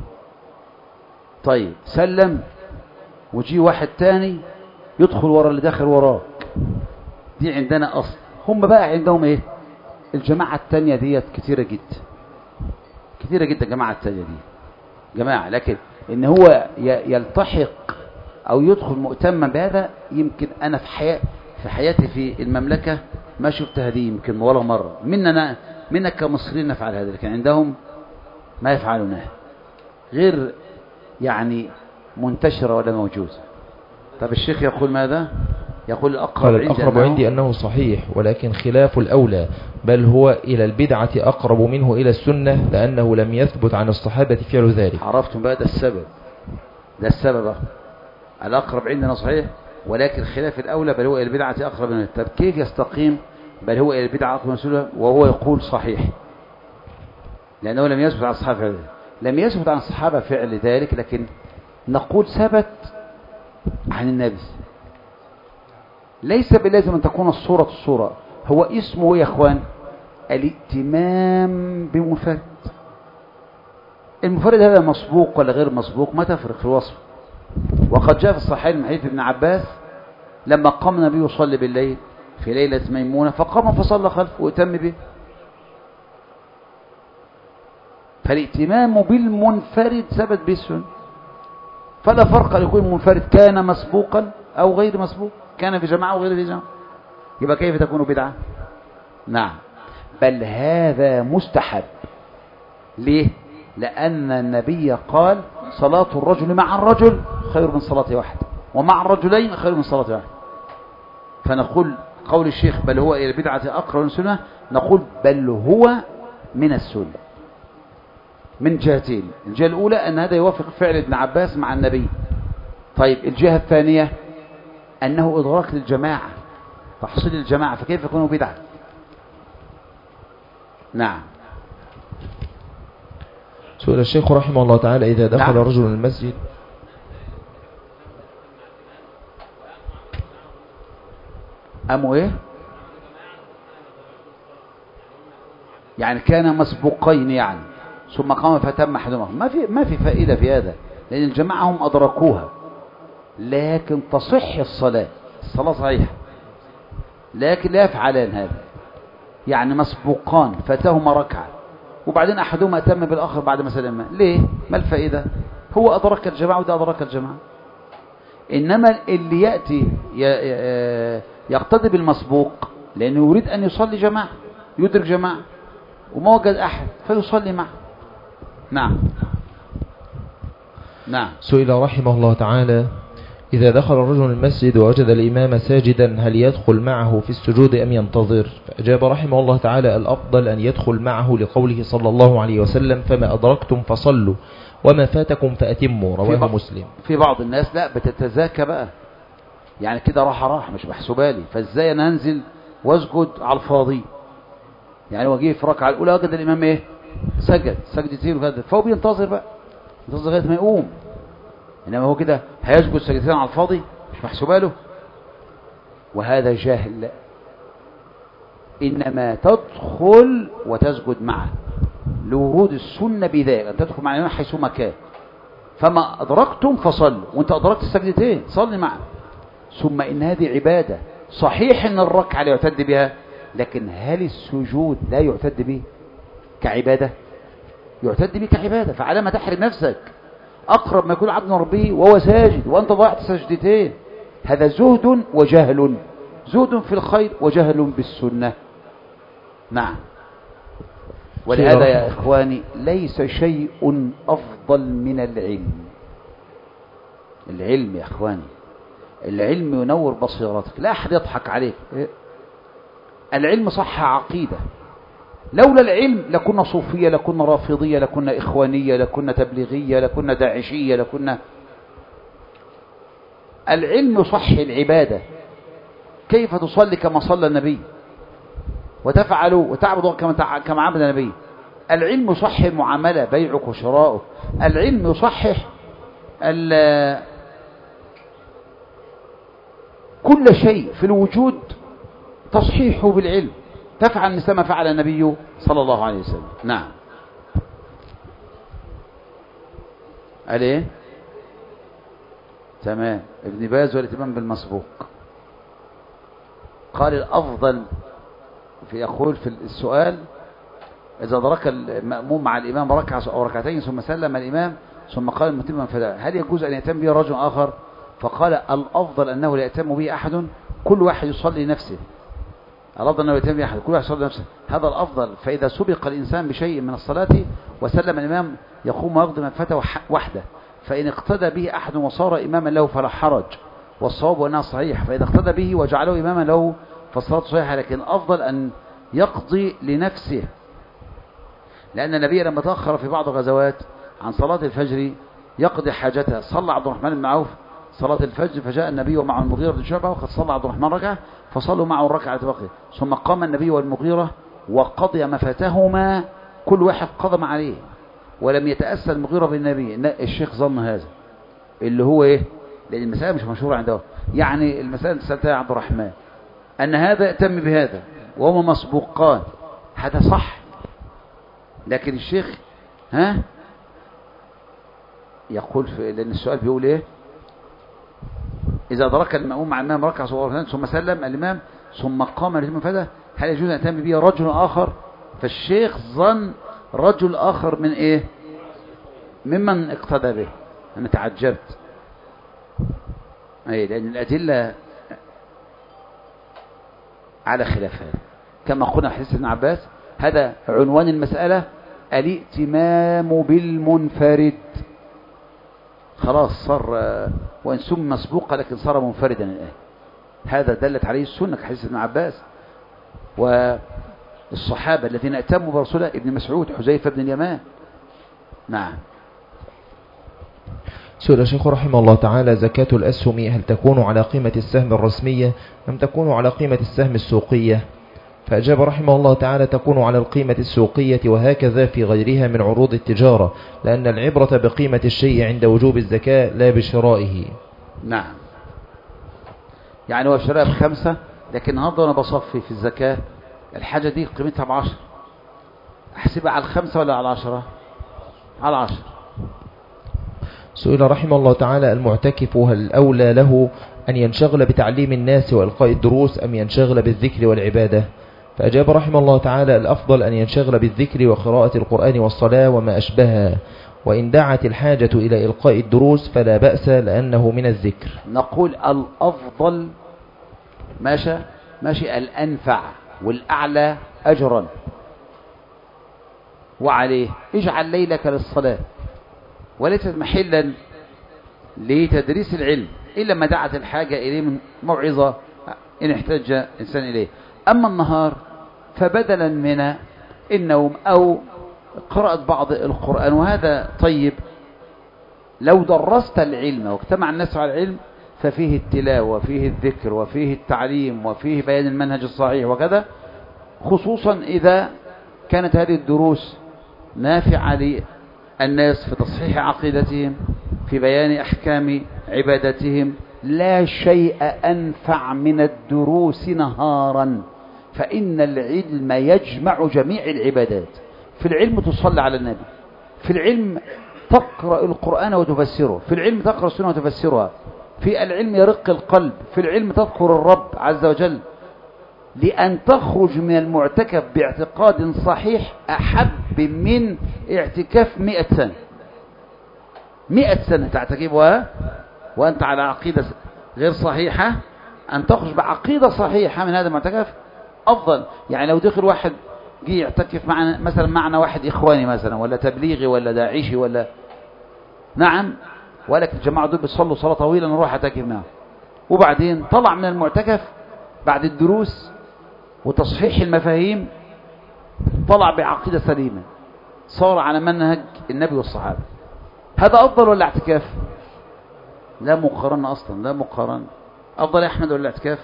طيب سلم وجي واحد تاني يدخل ورا اللي داخل وراه، دي عندنا أصل. هم بقى عندهم ايه؟ الجماعة التانية ديت كثيرة جدا كثيرة جدا، الجماعة التانية دي جماعة، لكن ان هو يلتحق او يدخل مؤتما بهذا، يمكن انا في حياتي في المملكة ما شفت هذه يمكن ولا مرة. منا كمصريين نفعل هذا، لكن عندهم ما يفعلونه، غير يعني منتشرة ولا موجودة. طب الشيخ يقول ماذا؟ يقول الأقرب عندي أنه صحيح، ولكن خلاف الأولى، بل هو إلى البدعة أقرب منه إلى السنة، لأنه لم يثبت عن الصحابة فعل ذلك. عرفتم بقى ده السبب. الأقرب عندنا صحيح ولكن خلاف الأولى بل هو إلى البدعة أقرب منه. طب كيف يستقيم بل هو إلى البدعة أقرب من السنة، وهو يقول صحيح، لأنه لم يثبت عن الصحابة فعل ذلك. لم يثبت عن الصحابة فعل ذلك، لكن نقول ثبت عن النبي. ليس بلازم أن تكون الصورة، هو اسمه يا أخوان الائتمام بمفرد. المفرد هذا مسبوق ولا غير مسبوق ما تفرق في الوصف. وقد جاء في الصحيح من حديث ابن عباس لما قام النبي يصلي بالليل في ليلة ميمونة فقام فصلى خلفه واتم به. فالائتمام بالمنفرد ثبت به السنة، فلا فرق أن يكون المنفرد كان مسبوقا أو غير مسبوق، كان في جماعة أو غير في جماعة، يبقى كيف تكون بدعة؟ نعم، بل هذا مستحب. ليه؟ لأن النبي قال صلاة الرجل مع الرجل خير من صلاة واحد، ومع الرجلين خير من صلاة واحد. فنقول قول الشيخ بل هو إلى البدعة أقرب من السنة، نقول بل هو من السنة من جهتين. الجهة الأولى أن هذا يوافق فعل ابن عباس مع النبي. طيب الجهة الثانية أنه إدراك للجماعة، تحصيل الجماعة، فكيف يكون بدعة؟ نعم. سئل الشيخ رحمه الله تعالى إذا دخل رجل المسجد إيه؟ يعني كان مسبوقين يعني ثم قام فتم أحدهما. ما في فائدة في هذا، لأن الجماعة هم أدركوها، لكن تصح الصلاة صحيحة، لكن لا يفعلان هذا. يعني مسبوقان فاتهما ركعة وبعدين أحدهما أتم بالآخر بعد ما سلم. ليه؟ ما الفائدة؟ هو أدرك الجماعة وده أدرك الجماعة. إنما اللي يأتي يقتدي بالمسبوق لأنه يريد أن يصلي جماعة، يدرك جماعة وما وجد أحد فيصلي معه. نعم. سئل رحمه الله تعالى إذا دخل الرجل المسجد ووجد الإمام ساجدا هل يدخل معه في السجود أم ينتظر؟ فأجاب رحمه الله تعالى الأفضل أن يدخل معه لقوله صلى الله عليه وسلم فما أدركتم فصلوا وما فاتكم فأتموا، رواه مسلم. في بعض الناس لا بتتزاكى بقى، يعني كده راح مش محسوبالي، فازاي انا انزل واسجد على الفاضي؟ يعني هو جه في الركعه الاولى وجد الامام ايه؟ سجد سجدتين وكده، فهو بينتظر بقى، ينتظر لغايه ما يقوم. انما هو كده هيسجد سجدتين على الفاضي مش محسوباله، وهذا جهل. انما تدخل وتسجد معه لورود السنه بذلك، ان تدخل مع الامام حيث مكان. فما أدركتم فصلوا، وانت أدركت السجدتين صلي معه. ثم إن هذه عبادة، صحيح إن الركعة لا يعتد بها، لكن هل السجود لا يعتد به كعبادة؟ يعتد به كعبادة. فعلى ما تحرم نفسك أقرب ما يكون عبد ربه وهو ساجد وأنت ضيعت سجدتين. هذا زهد وجهل، زهد في الخير وجهل بالسنة. نعم. ولهذا يا إخواني ليس شيء أفضل من العلم. العلم يا إخواني، العلم ينور بصيرتك، لا أحد يضحك عليك. العلم صح عقيدة. لولا العلم لكنا صوفية، لكنا رافضية، لكنا إخوانية، لكنا تبليغية، لكنا داعشية، لكنا. العلم يصح العبادة. كيف تصلي كما صلى النبي وتفعل وتعبد كما عبد النبي؟ العلم يصحح المعاملة، بيعك وشراؤك. العلم يصحح كل شيء في الوجود، تصحيحه بالعلم. تفعل مثل ما فعل النبي صلى الله عليه وسلم. نعم. قال ايه؟ تمام. ابن باز والاتمام بالمسبوق قال الأفضل يقول في السؤال إذا أدرك المأموم مع الإمام ركعة أو ركعتين ثم سلم الإمام ثم قال المتم فلا، هل يجوز أن يأتم به رجل آخر؟ فقال الأفضل أنه لا يأتم به أحد، كل واحد يصلي نفسه. الأفضل أنه يأتم به أحد، كل واحد يصلي نفسه، هذا الأفضل. فإذا سبق الإنسان بشيء من الصلاة وسلم الإمام يقوم ويقضي ما فاته وحده، فإن اقتدى به أحد وصار إماما له فلا حرج، والصواب أنها صحيح. فإذا اقتدى به وجعله إماما له فالصلاة صحيحة، لكن أفضل أن يقضي لنفسه. لأن النبي لما تأخر في بعض الغزوات عن صلاة الفجر يقضي حاجته، صلى عبد الرحمن بن عوف صلاة الفجر فجاء النبي ومعه المغيرة بن شعبة وقد صلى عبد الرحمن ركعة فصلوا معه الركعة الباقية ثم قام النبي والمغيرة وقضي ما فاتهما كل واحد قضى عليه ولم يتأسى المغيرة بالنبي. الشيخ ظن هذا اللي هو ايه، لأن المسألة مش مشهورة عنده، يعني المسألة سألتها عبد الرحمن أن هذا يتم بهذا وهما مسبوقان، هذا صح. لكن الشيخ يقول لأن السؤال بيقول ايه، إذا أدرك المأموم مع الإمام ركعة صغيرة ثم سلم الإمام ثم قام الإمام فده هل يجوز أن يتم به رجل آخر؟ فالشيخ ظن رجل آخر من إيه، ممن اقتدى به. أنا تعجبت أي، لأن الأدلة على خلاف هذا كما قلنا في حديث ابن عباس. هذا عنوان المسألة، الائتمام بالمنفرد. خلاص صار وإن سم مسبوقا لكن صار منفردا الآن. هذا دلت عليه السنة كحديث ابن عباس والصحابة الذين ائتموا برسوله، ابن مسعود، حذيفة بن اليمان. نعم. سئل الشيخ رحمه الله تعالى: زكاة الأسهم هل تكون على قيمة السهم الرسمية أم تكون على قيمة السهم السوقية؟ فأجاب رحمه الله تعالى: تكون على القيمة السوقية وهكذا في غيرها من عروض التجارة، لأن العبرة بقيمة الشيء عند وجوب الزكاة لا بشرائه. نعم، يعني هو شراء ب5 لكن النهارده أنا بصفي في الزكاة الحاجة دي قيمتها ب10، أحسبها على 5 ولا على 10؟ على 10. سئل رحمه الله تعالى: المعتكف هل الأولى له أن ينشغل بتعليم الناس وإلقاء الدروس أم ينشغل بالذكر والعبادة؟ فأجاب رحمه الله تعالى: الأفضل أن ينشغل بالذكر وقراءة القرآن والصلاة وما أشبهها، وإن دعت الحاجة إلى إلقاء الدروس فلا بأس لأنه من الذكر. نقول الأفضل ماشي الأنفع والأعلى أجرا، وعليه اجعل ليلك للصلاة وليست محلا لتدريس العلم إلا ما دعت الحاجة إليه من موعظة إن احتاج إنسان إليه. أما النهار فبدلا من النوم أو قراءة بعض القرآن، وهذا طيب لو درست العلم واجتمع الناس على العلم ففيه التلاوة وفيه الذكر وفيه التعليم وفيه بيان المنهج الصحيح وكذا، خصوصا إذا كانت هذه الدروس نافعة للناس في تصحيح عقيدتهم، في بيان أحكام عبادتهم. لا شيء أنفع من الدروس نهارا، فإن العلم يجمع جميع العبادات. في العلم تصلي على النبي، في العلم تقرأ القرآن وتفسره، في العلم تقرأ السنة وتفسرها، في العلم يرق القلب، في العلم تذكر الرب عز وجل. لأن تخرج من المعتكف باعتقاد صحيح أحب من اعتكاف 100 سنة. 100 سنة تعتكفها وأنت على عقيدة غير صحيحة، أن تخرج بعقيدة صحيحة من هذا المعتكف أفضل. يعني لو دخل واحد جي يعتكف معنا مثلا، معنا واحد إخواني مثلا ولا تبليغي ولا داعشي ولا نعم، ولكن الجماعة دول بيصلوا صلاة طويلة نروح أعتكف معهم، وبعدين طلع من المعتكف بعد الدروس وتصحيح المفاهيم طلع بعقيدة سليمة، صار على منهج النبي والصحابة. هذا أفضل ولا اعتكاف؟ لا مقارنة أصلا، لا مقارنة. أفضل يا أحمد ولا اعتكاف؟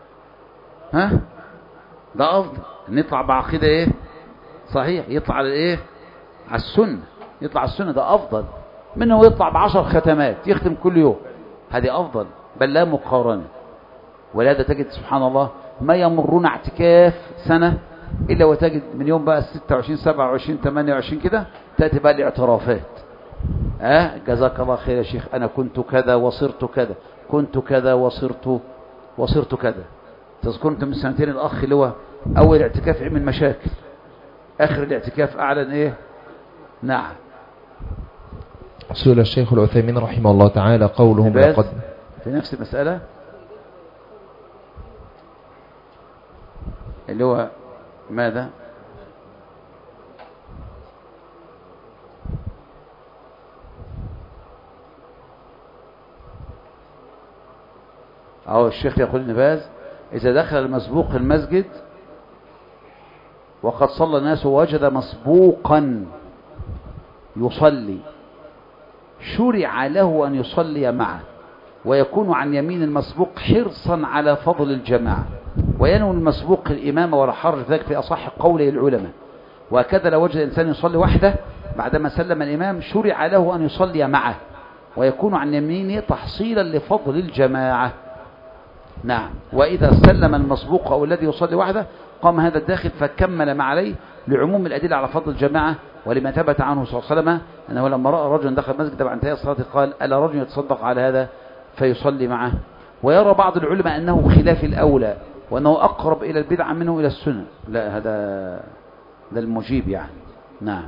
ده أفضل أن يطلع بعقيدة إيه صحيح، يطلع على إيه، على السنة، يطلع على السنة. ده أفضل منه يطلع ب10 ختمات يختم كل يوم، هذه أفضل، بل لا مقارنة. ولهذا تجد سبحان الله ما يمرون اعتكاف سنة إلا وتجد من يوم بقى 26 27 28 كده تأتي بقى الاعترافات. جزاك الله خير يا شيخ، أنا كنت كذا وصرت كذا، كنت كذا وصرت كذا. تذكرت من سنتين الأخ اللي هو أول اعتكاف عمل مشاكل، آخر الاعتكاف أعلن إيه؟ نعم. سئل الشيخ العثيمين رحمه الله تعالى: قولهم لقد في نفس المسألة اللي هو ماذا؟ الشيخ يقول ابن باز: إذا دخل المسبوق المسجد وقد صلى الناس ووجد مسبوقا يصلي شرع له أن يصلي معه ويكون عن يمين المسبوق حرصا على فضل الجماعة، وينوي المسبوق الإمامة ولا حرج ذلك في أصح قوله العلماء. وهكذا لو وجد الإنسان يصلي وحده بعدما سلم الإمام شرع له أن يصلي معه، ويكون عن يمينه تحصيلا لفضل الجماعة. نعم. وإذا سلم المسبوق أو الذي يصلي وحده قام هذا الداخل فكمل ما عليه لعموم الأدلة على فضل الجماعة، ولما ثبت عنه صلى الله عليه وسلم أنه لما رأى رجلا دخل المسجد بعد انتهاء الصلاة قال ألا رجل يتصدق على هذا فيصلي معه. ويرى بعض العلماء أنه خلاف الأولى وأنه أقرب إلى البدعة منه إلى السنة. لا، هذا المجيب يعني. نعم.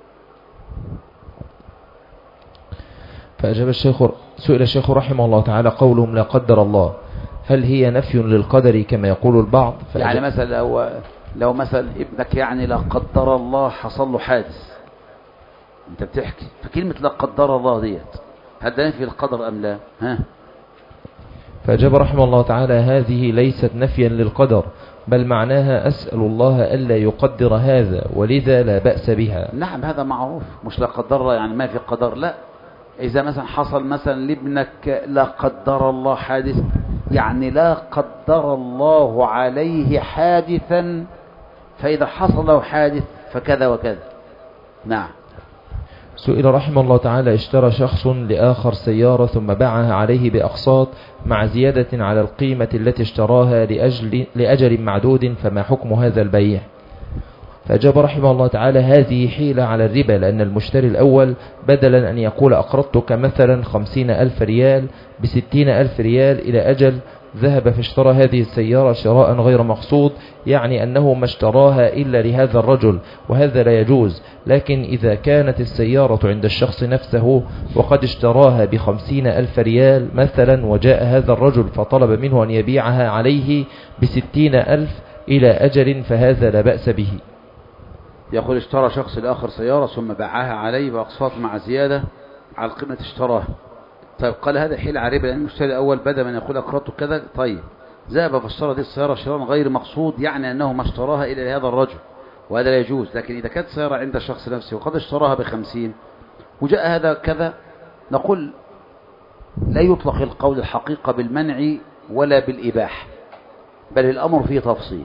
فأجاب الشيخ، سئل الشيخ رحمه الله تعالى قولهم لا قدر الله هل هي نفي للقدر كما يقول البعض؟ يعني مثلا لو مثلا ابنك يعني لا قدر الله حصل له حادث، انت بتحكي فكلمة لا قدر الله ديت هل ده نفي القدر أم لا؟ ها؟ فأجاب رحمه الله تعالى هذه ليست نفيا للقدر، بل معناها أسأل الله ألا يقدر هذا ولذا لا بأس بها. نعم، هذا معروف، مش لا قدر الله يعني ما في قدر، لا. إذا مثلا حصل مثلا لابنك لا قدر الله حادث، يعني لا قدر الله عليه حادثا، فإذا حصل له حادث فكذا وكذا. نعم. سئل رحمه الله تعالى اشترى شخص لآخر سيارة ثم باعها عليه بأقساط مع زيادة على القيمة التي اشتراها لأجل معدود، فما حكم هذا البيع؟ فأجاب رحمه الله تعالى هذه حيلة على الربا، لأن المشتري الأول بدلا أن يقول أقرضتك مثلا 50,000 ريال ب60,000 ريال إلى أجل ذهب فاشترى هذه السيارة شراء غير مقصود، يعني أنه ما اشتراها إلا لهذا الرجل، وهذا لا يجوز. لكن إذا كانت السيارة عند الشخص نفسه وقد اشتراها ب50,000 ريال مثلا، وجاء هذا الرجل فطلب منه أن يبيعها عليه ب60,000 إلى أجل، فهذا لا بأس به. يقول اشترى شخص الآخر سيارة ثم باعها عليه بأقساط مع زيادة على القيمة اشتراها. طيب قال هذا حيل على ربا، لأن المشتري الأول بدأ من يقول أقرضته كذا، طيب ذهب فاشترى دي السيارة شراء غير مقصود، يعني أنه ما اشتراها إلا لهذا الرجل، وهذا لا يجوز. لكن إذا كانت سيارة عند الشخص نفسه وقد اشتراها ب50 وجاء هذا كذا، نقول لا يطلق القول الحقيقة بالمنع ولا بالإباحة، بل الأمر فيه تفصيل.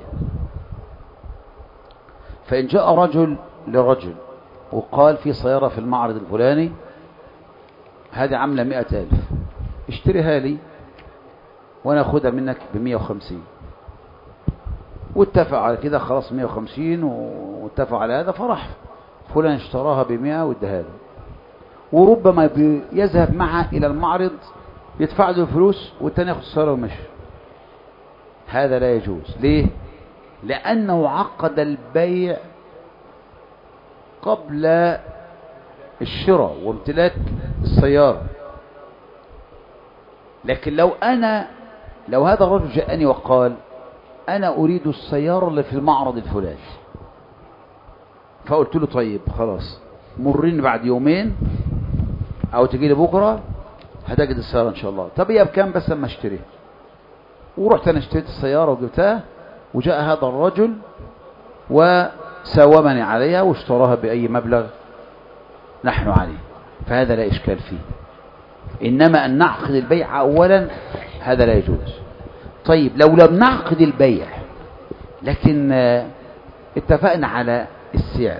فإن جاء رجل لرجل وقال في سيارة في المعرض الفلاني هذه عاملة 100,000 اشتريها لي وانا اخدها منك ب150، واتفق على كده خلاص 150 واتفق على هذا، فراح فلان اشتراها ب100 واداها له، وربما يذهب معه الى المعرض يدفع له الفلوس والتاني ياخد السيارة ومشي. هذا لا يجوز. ليه؟ لأنه عقد البيع قبل الشراء وامتلاك السيارة. لكن لو هذا الرجل جاءني وقال أنا أريد السيارة اللي في المعرض الفلاني، فقلت له طيب خلاص مرين بعد يومين أو تجي لي بكرة هتجد السيارة إن شاء الله. طب هي بكام بس لما اشتريها؟ ورحت أنا اشتريت السيارة وجبتها، وجاء هذا الرجل وساومني عليها واشتراها بأي مبلغ نحن عليه، فهذا لا إشكال فيه. إنما أن نعقد البيع أولا هذا لا يجوز. طيب لو لم نعقد البيع لكن اتفقنا على السعر،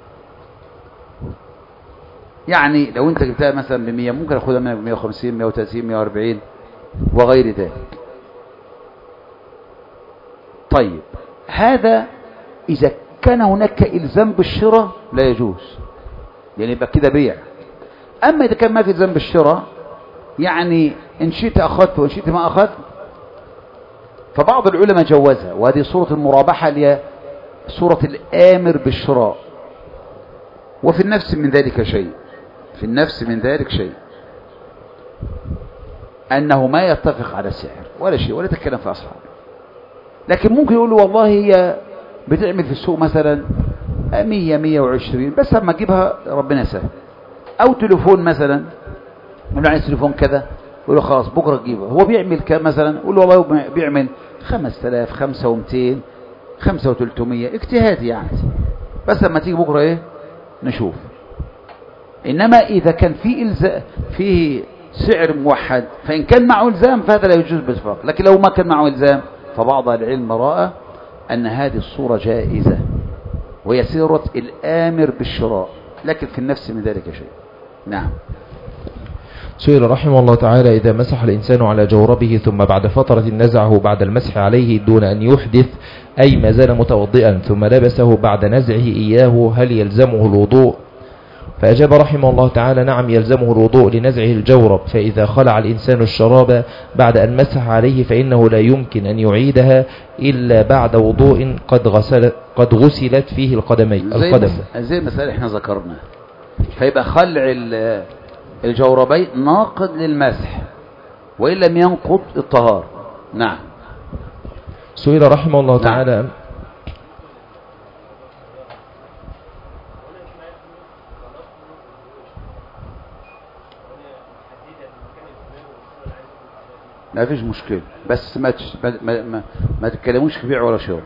يعني لو انت جبتها مثلا ب100 ممكن اخدها منك ب150 130 140 وغير ذلك. طيب هذا إذا كان هناك إلزام بالشراء لا يجوز، يعني يبقى كده بيع. أما إذا كان ما في إلزام بالشراء، يعني إن شئت أخذت وإن شئت ما أخذت، فبعض العلماء جوزها، وهذه صورة المرابحة اللي هي صورة الآمر بالشراء. وفي النفس من ذلك شيء، في النفس من ذلك شيء أنه ما يتفق على سعر ولا شيء ولا تتكلم في أصحابه. لكن ممكن يقول له والله هي بتعمل في السوق مثلا 100 120 بس لما تجيبها ربنا يسهل. أو تليفون مثلا يقول له عايز تليفون كذا، يقول له خلاص بكرة تجيبه. هو بيعمل كام مثلا؟ يقول له والله بيعمل 5000 5200 5300 اجتهاد يعني، بس لما تيجي بكرة ايه نشوف. إنما إذا كان فيه سعر موحد، فإن كان معه إلزام فهذا لا يجوز باتفاق، لكن لو ما كان معه إلزام فبعض العلم رأى أن هذه الصورة جائزة وهي صورة الآمر بالشراء، لكن في النفس من ذلك شيء. نعم. سئل رحمه الله تعالى: إذا مسح الإنسان على جوربه ثم بعد فترة نزعه بعد المسح عليه دون أن يحدث، أي ما زال متوضئا، ثم لبسه بعد نزعه إياه، هل يلزمه الوضوء؟ فأجاب رحمه الله تعالى: نعم يلزمه الوضوء لنزعه الجورب، فإذا خلع الإنسان الشراب بعد أن مسح عليه فإنه لا يمكن أن يعيدها إلا بعد وضوء قد غسلت فيه القدم. زي المسألة احنا ذكرنا، فيبقى خلع الجوربين ناقض للمسح وإن لم ينقض الطهار. نعم. سئل رحمه الله تعالى: نعم. ما فيش مشكلة، بس ما تتكلموش في بيع ولا شراء،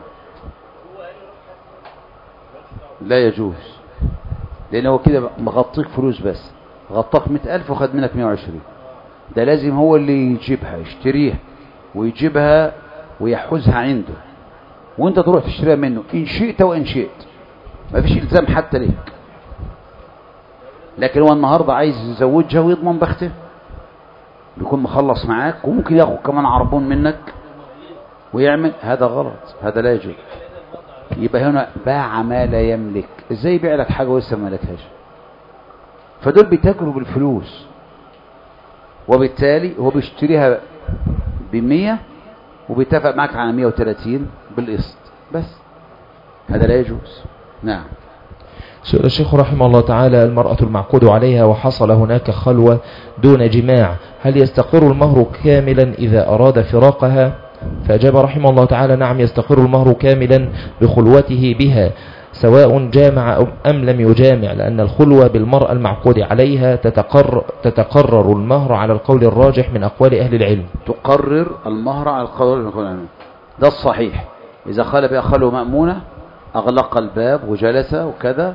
لا يجوز، لأن هو كده مغطيك فلوس، بس غطاك 100,000 وخد منك 120. ده لازم هو اللي يجيبها، يشتريها ويجيبها ويحوزها عنده، وانت تروح تشتريها منه إن شئت وإن شئت، ما فيش إلزام حتى ليك. لكن هو النهاردة عايز يزوجها ويضمن بخته، بيكون مخلص معاك وممكن ياخد كمان عربون منك ويعمل، هذا غلط، هذا لا يجوز. يبقى هنا باع ما لا يملك. ازاي يبيع لك حاجة ولسه ما ملكهاش؟ فدول بيتاجروا بالفلوس، وبالتالي هو بيشتريها ب100 وبيتفق معك على 130 بالقسط، بس هذا لا يجوز. نعم. سئل الشيخ رحمه الله تعالى: المرأة المعقود عليها وحصل هناك خلوة دون جماع، هل يستقر المهر كاملا إذا أراد فراقها؟ فأجاب رحمه الله تعالى: نعم يستقر المهر كاملا بخلوته بها، سواء جامع أم لم يجامع، لأن الخلوة بالمرأة المعقود عليها تتقرر المهر على القول الراجح من أقوال أهل العلم. تقرر المهر على القول من أقوال أهل العلم، ده الصحيح. إذا خلى بها خلوة مأمونة أغلق الباب وجلس وكذا،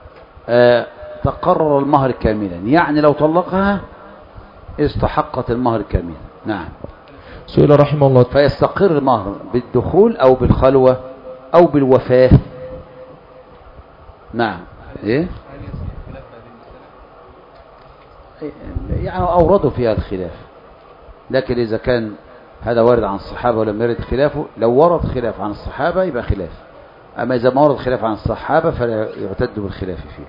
تقرر المهر كاملا، يعني لو طلقها استحقت المهر كاملا. نعم. سئل رحمه الله: فيستقر المهر بالدخول أو بالخلوة أو بالوفاة. نعم. إيه؟ يعني أوردوا فيها الخلاف، لكن إذا كان هذا وارد عن الصحابة ولم يرد خلافه، لو ورد خلاف عن الصحابة يبقى خلاف، أما إذا ما ورد خلاف عن الصحابة فلا يعتد بالخلاف فيه.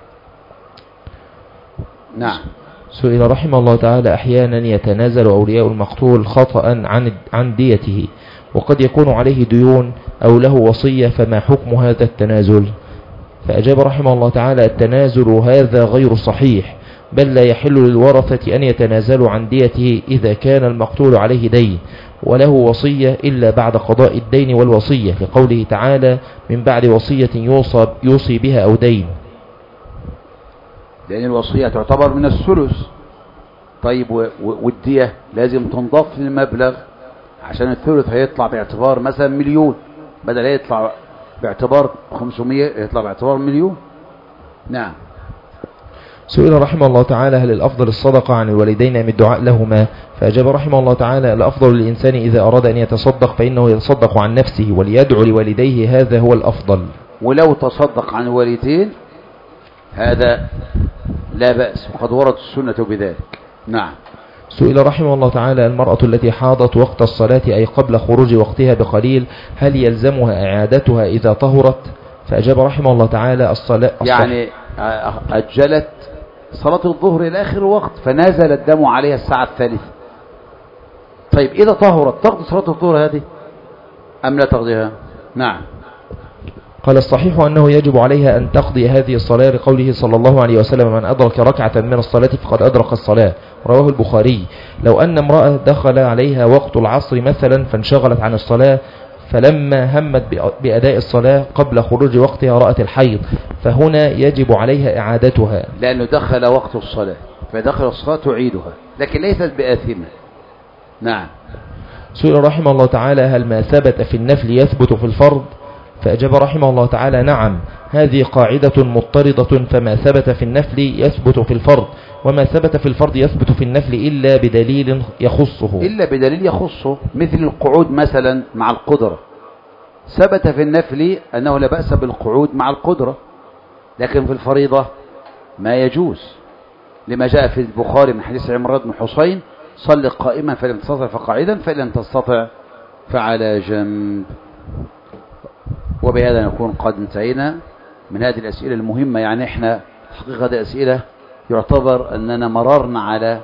نعم. سئل رحمه الله تعالى: أحيانا يتنازل أولياء المقتول خطأ عن ديته، وقد يكون عليه ديون أو له وصية، فما حكم هذا التنازل؟ فأجاب رحمه الله تعالى: التنازل هذا غير صحيح، بل لا يحل للورثة أن يتنازلوا عن ديته إذا كان المقتول عليه دين وله وصية إلا بعد قضاء الدين والوصية، لقوله تعالى: من بعد وصية يوصي بها أو دين، لأن الوصية تعتبر من الثلث. طيب والدية لازم تنضاف للمبلغ، عشان الثلث هيطلع باعتبار مثلا 1,000,000 بدل هيطلع باعتبار 500 يطلع باعتبار 1,000,000. نعم. سئل رحمه الله تعالى: هل الأفضل الصدقة عن الوالدين أم الدعاء لهما؟ فأجاب رحمه الله تعالى: الأفضل للإنسان إذا أراد أن يتصدق فإنه يتصدق عن نفسه وليدعو لوالديه، هذا هو الأفضل. ولو تصدق عن الوالدين هذا لا بأس، وقد ورد السنة بذلك. نعم. سئل رحمه الله تعالى: المرأة التي حاضت وقت الصلاة أي قبل خروج وقتها بقليل، هل يلزمها إعادتها إذا طهرت؟ فأجاب رحمه الله تعالى: الصلاة يعني أجلت صلاة الظهر إلى آخر الوقت فنزل الدم عليها الساعة 3. طيب إذا طهرت تقضي صلاة الظهر هذه أم لا تقضيها؟ نعم. قال: الصحيح أنه يجب عليها أن تقضي هذه الصلاة، لقوله صلى الله عليه وسلم: من أدرك ركعة من الصلاة فقد أدرك الصلاة، رواه البخاري. لو أن امرأة دخل عليها وقت العصر مثلا فانشغلت عن الصلاة، فلما همت بأداء الصلاة قبل خروج وقتها رأت الحيض، فهنا يجب عليها إعادتها، لأنه دخل وقت الصلاة، فدخل الصلاة تعيدها، لكن ليست بآثمة. نعم. سئل رحمه الله تعالى: هل ما ثبت في النفل يثبت في الفرض؟ فأجاب رحمه الله تعالى: نعم، هذه قاعدة مضطردة، فما ثبت في النفل يثبت في الفرض، وما ثبت في الفرض يثبت في النفل إلا بدليل يخصه. إلا بدليل يخصه، مثل القعود مثلا مع القدرة، ثبت في النفل أنه لا بأس بالقعود مع القدرة، لكن في الفريضة ما يجوز، لما جاء في البخاري من حديث عمران بن حسين: صل قائما فلم تستطع فقاعدا فإن لم تستطع فعلى جنب. وبهذا نكون قد انتهينا من هذه الأسئلة المهمة. يعني احنا حقيقة هذه أسئلة يعتبر أننا مررنا على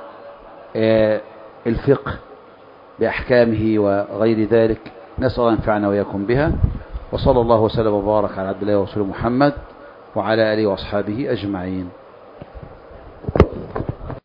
الفقه بأحكامه وغير ذلك. نسأل الله ينفعنا وإياكم بها، وصلى الله وسلم وبارك على عبد الله ورسوله محمد وعلى آله وأصحابه أجمعين.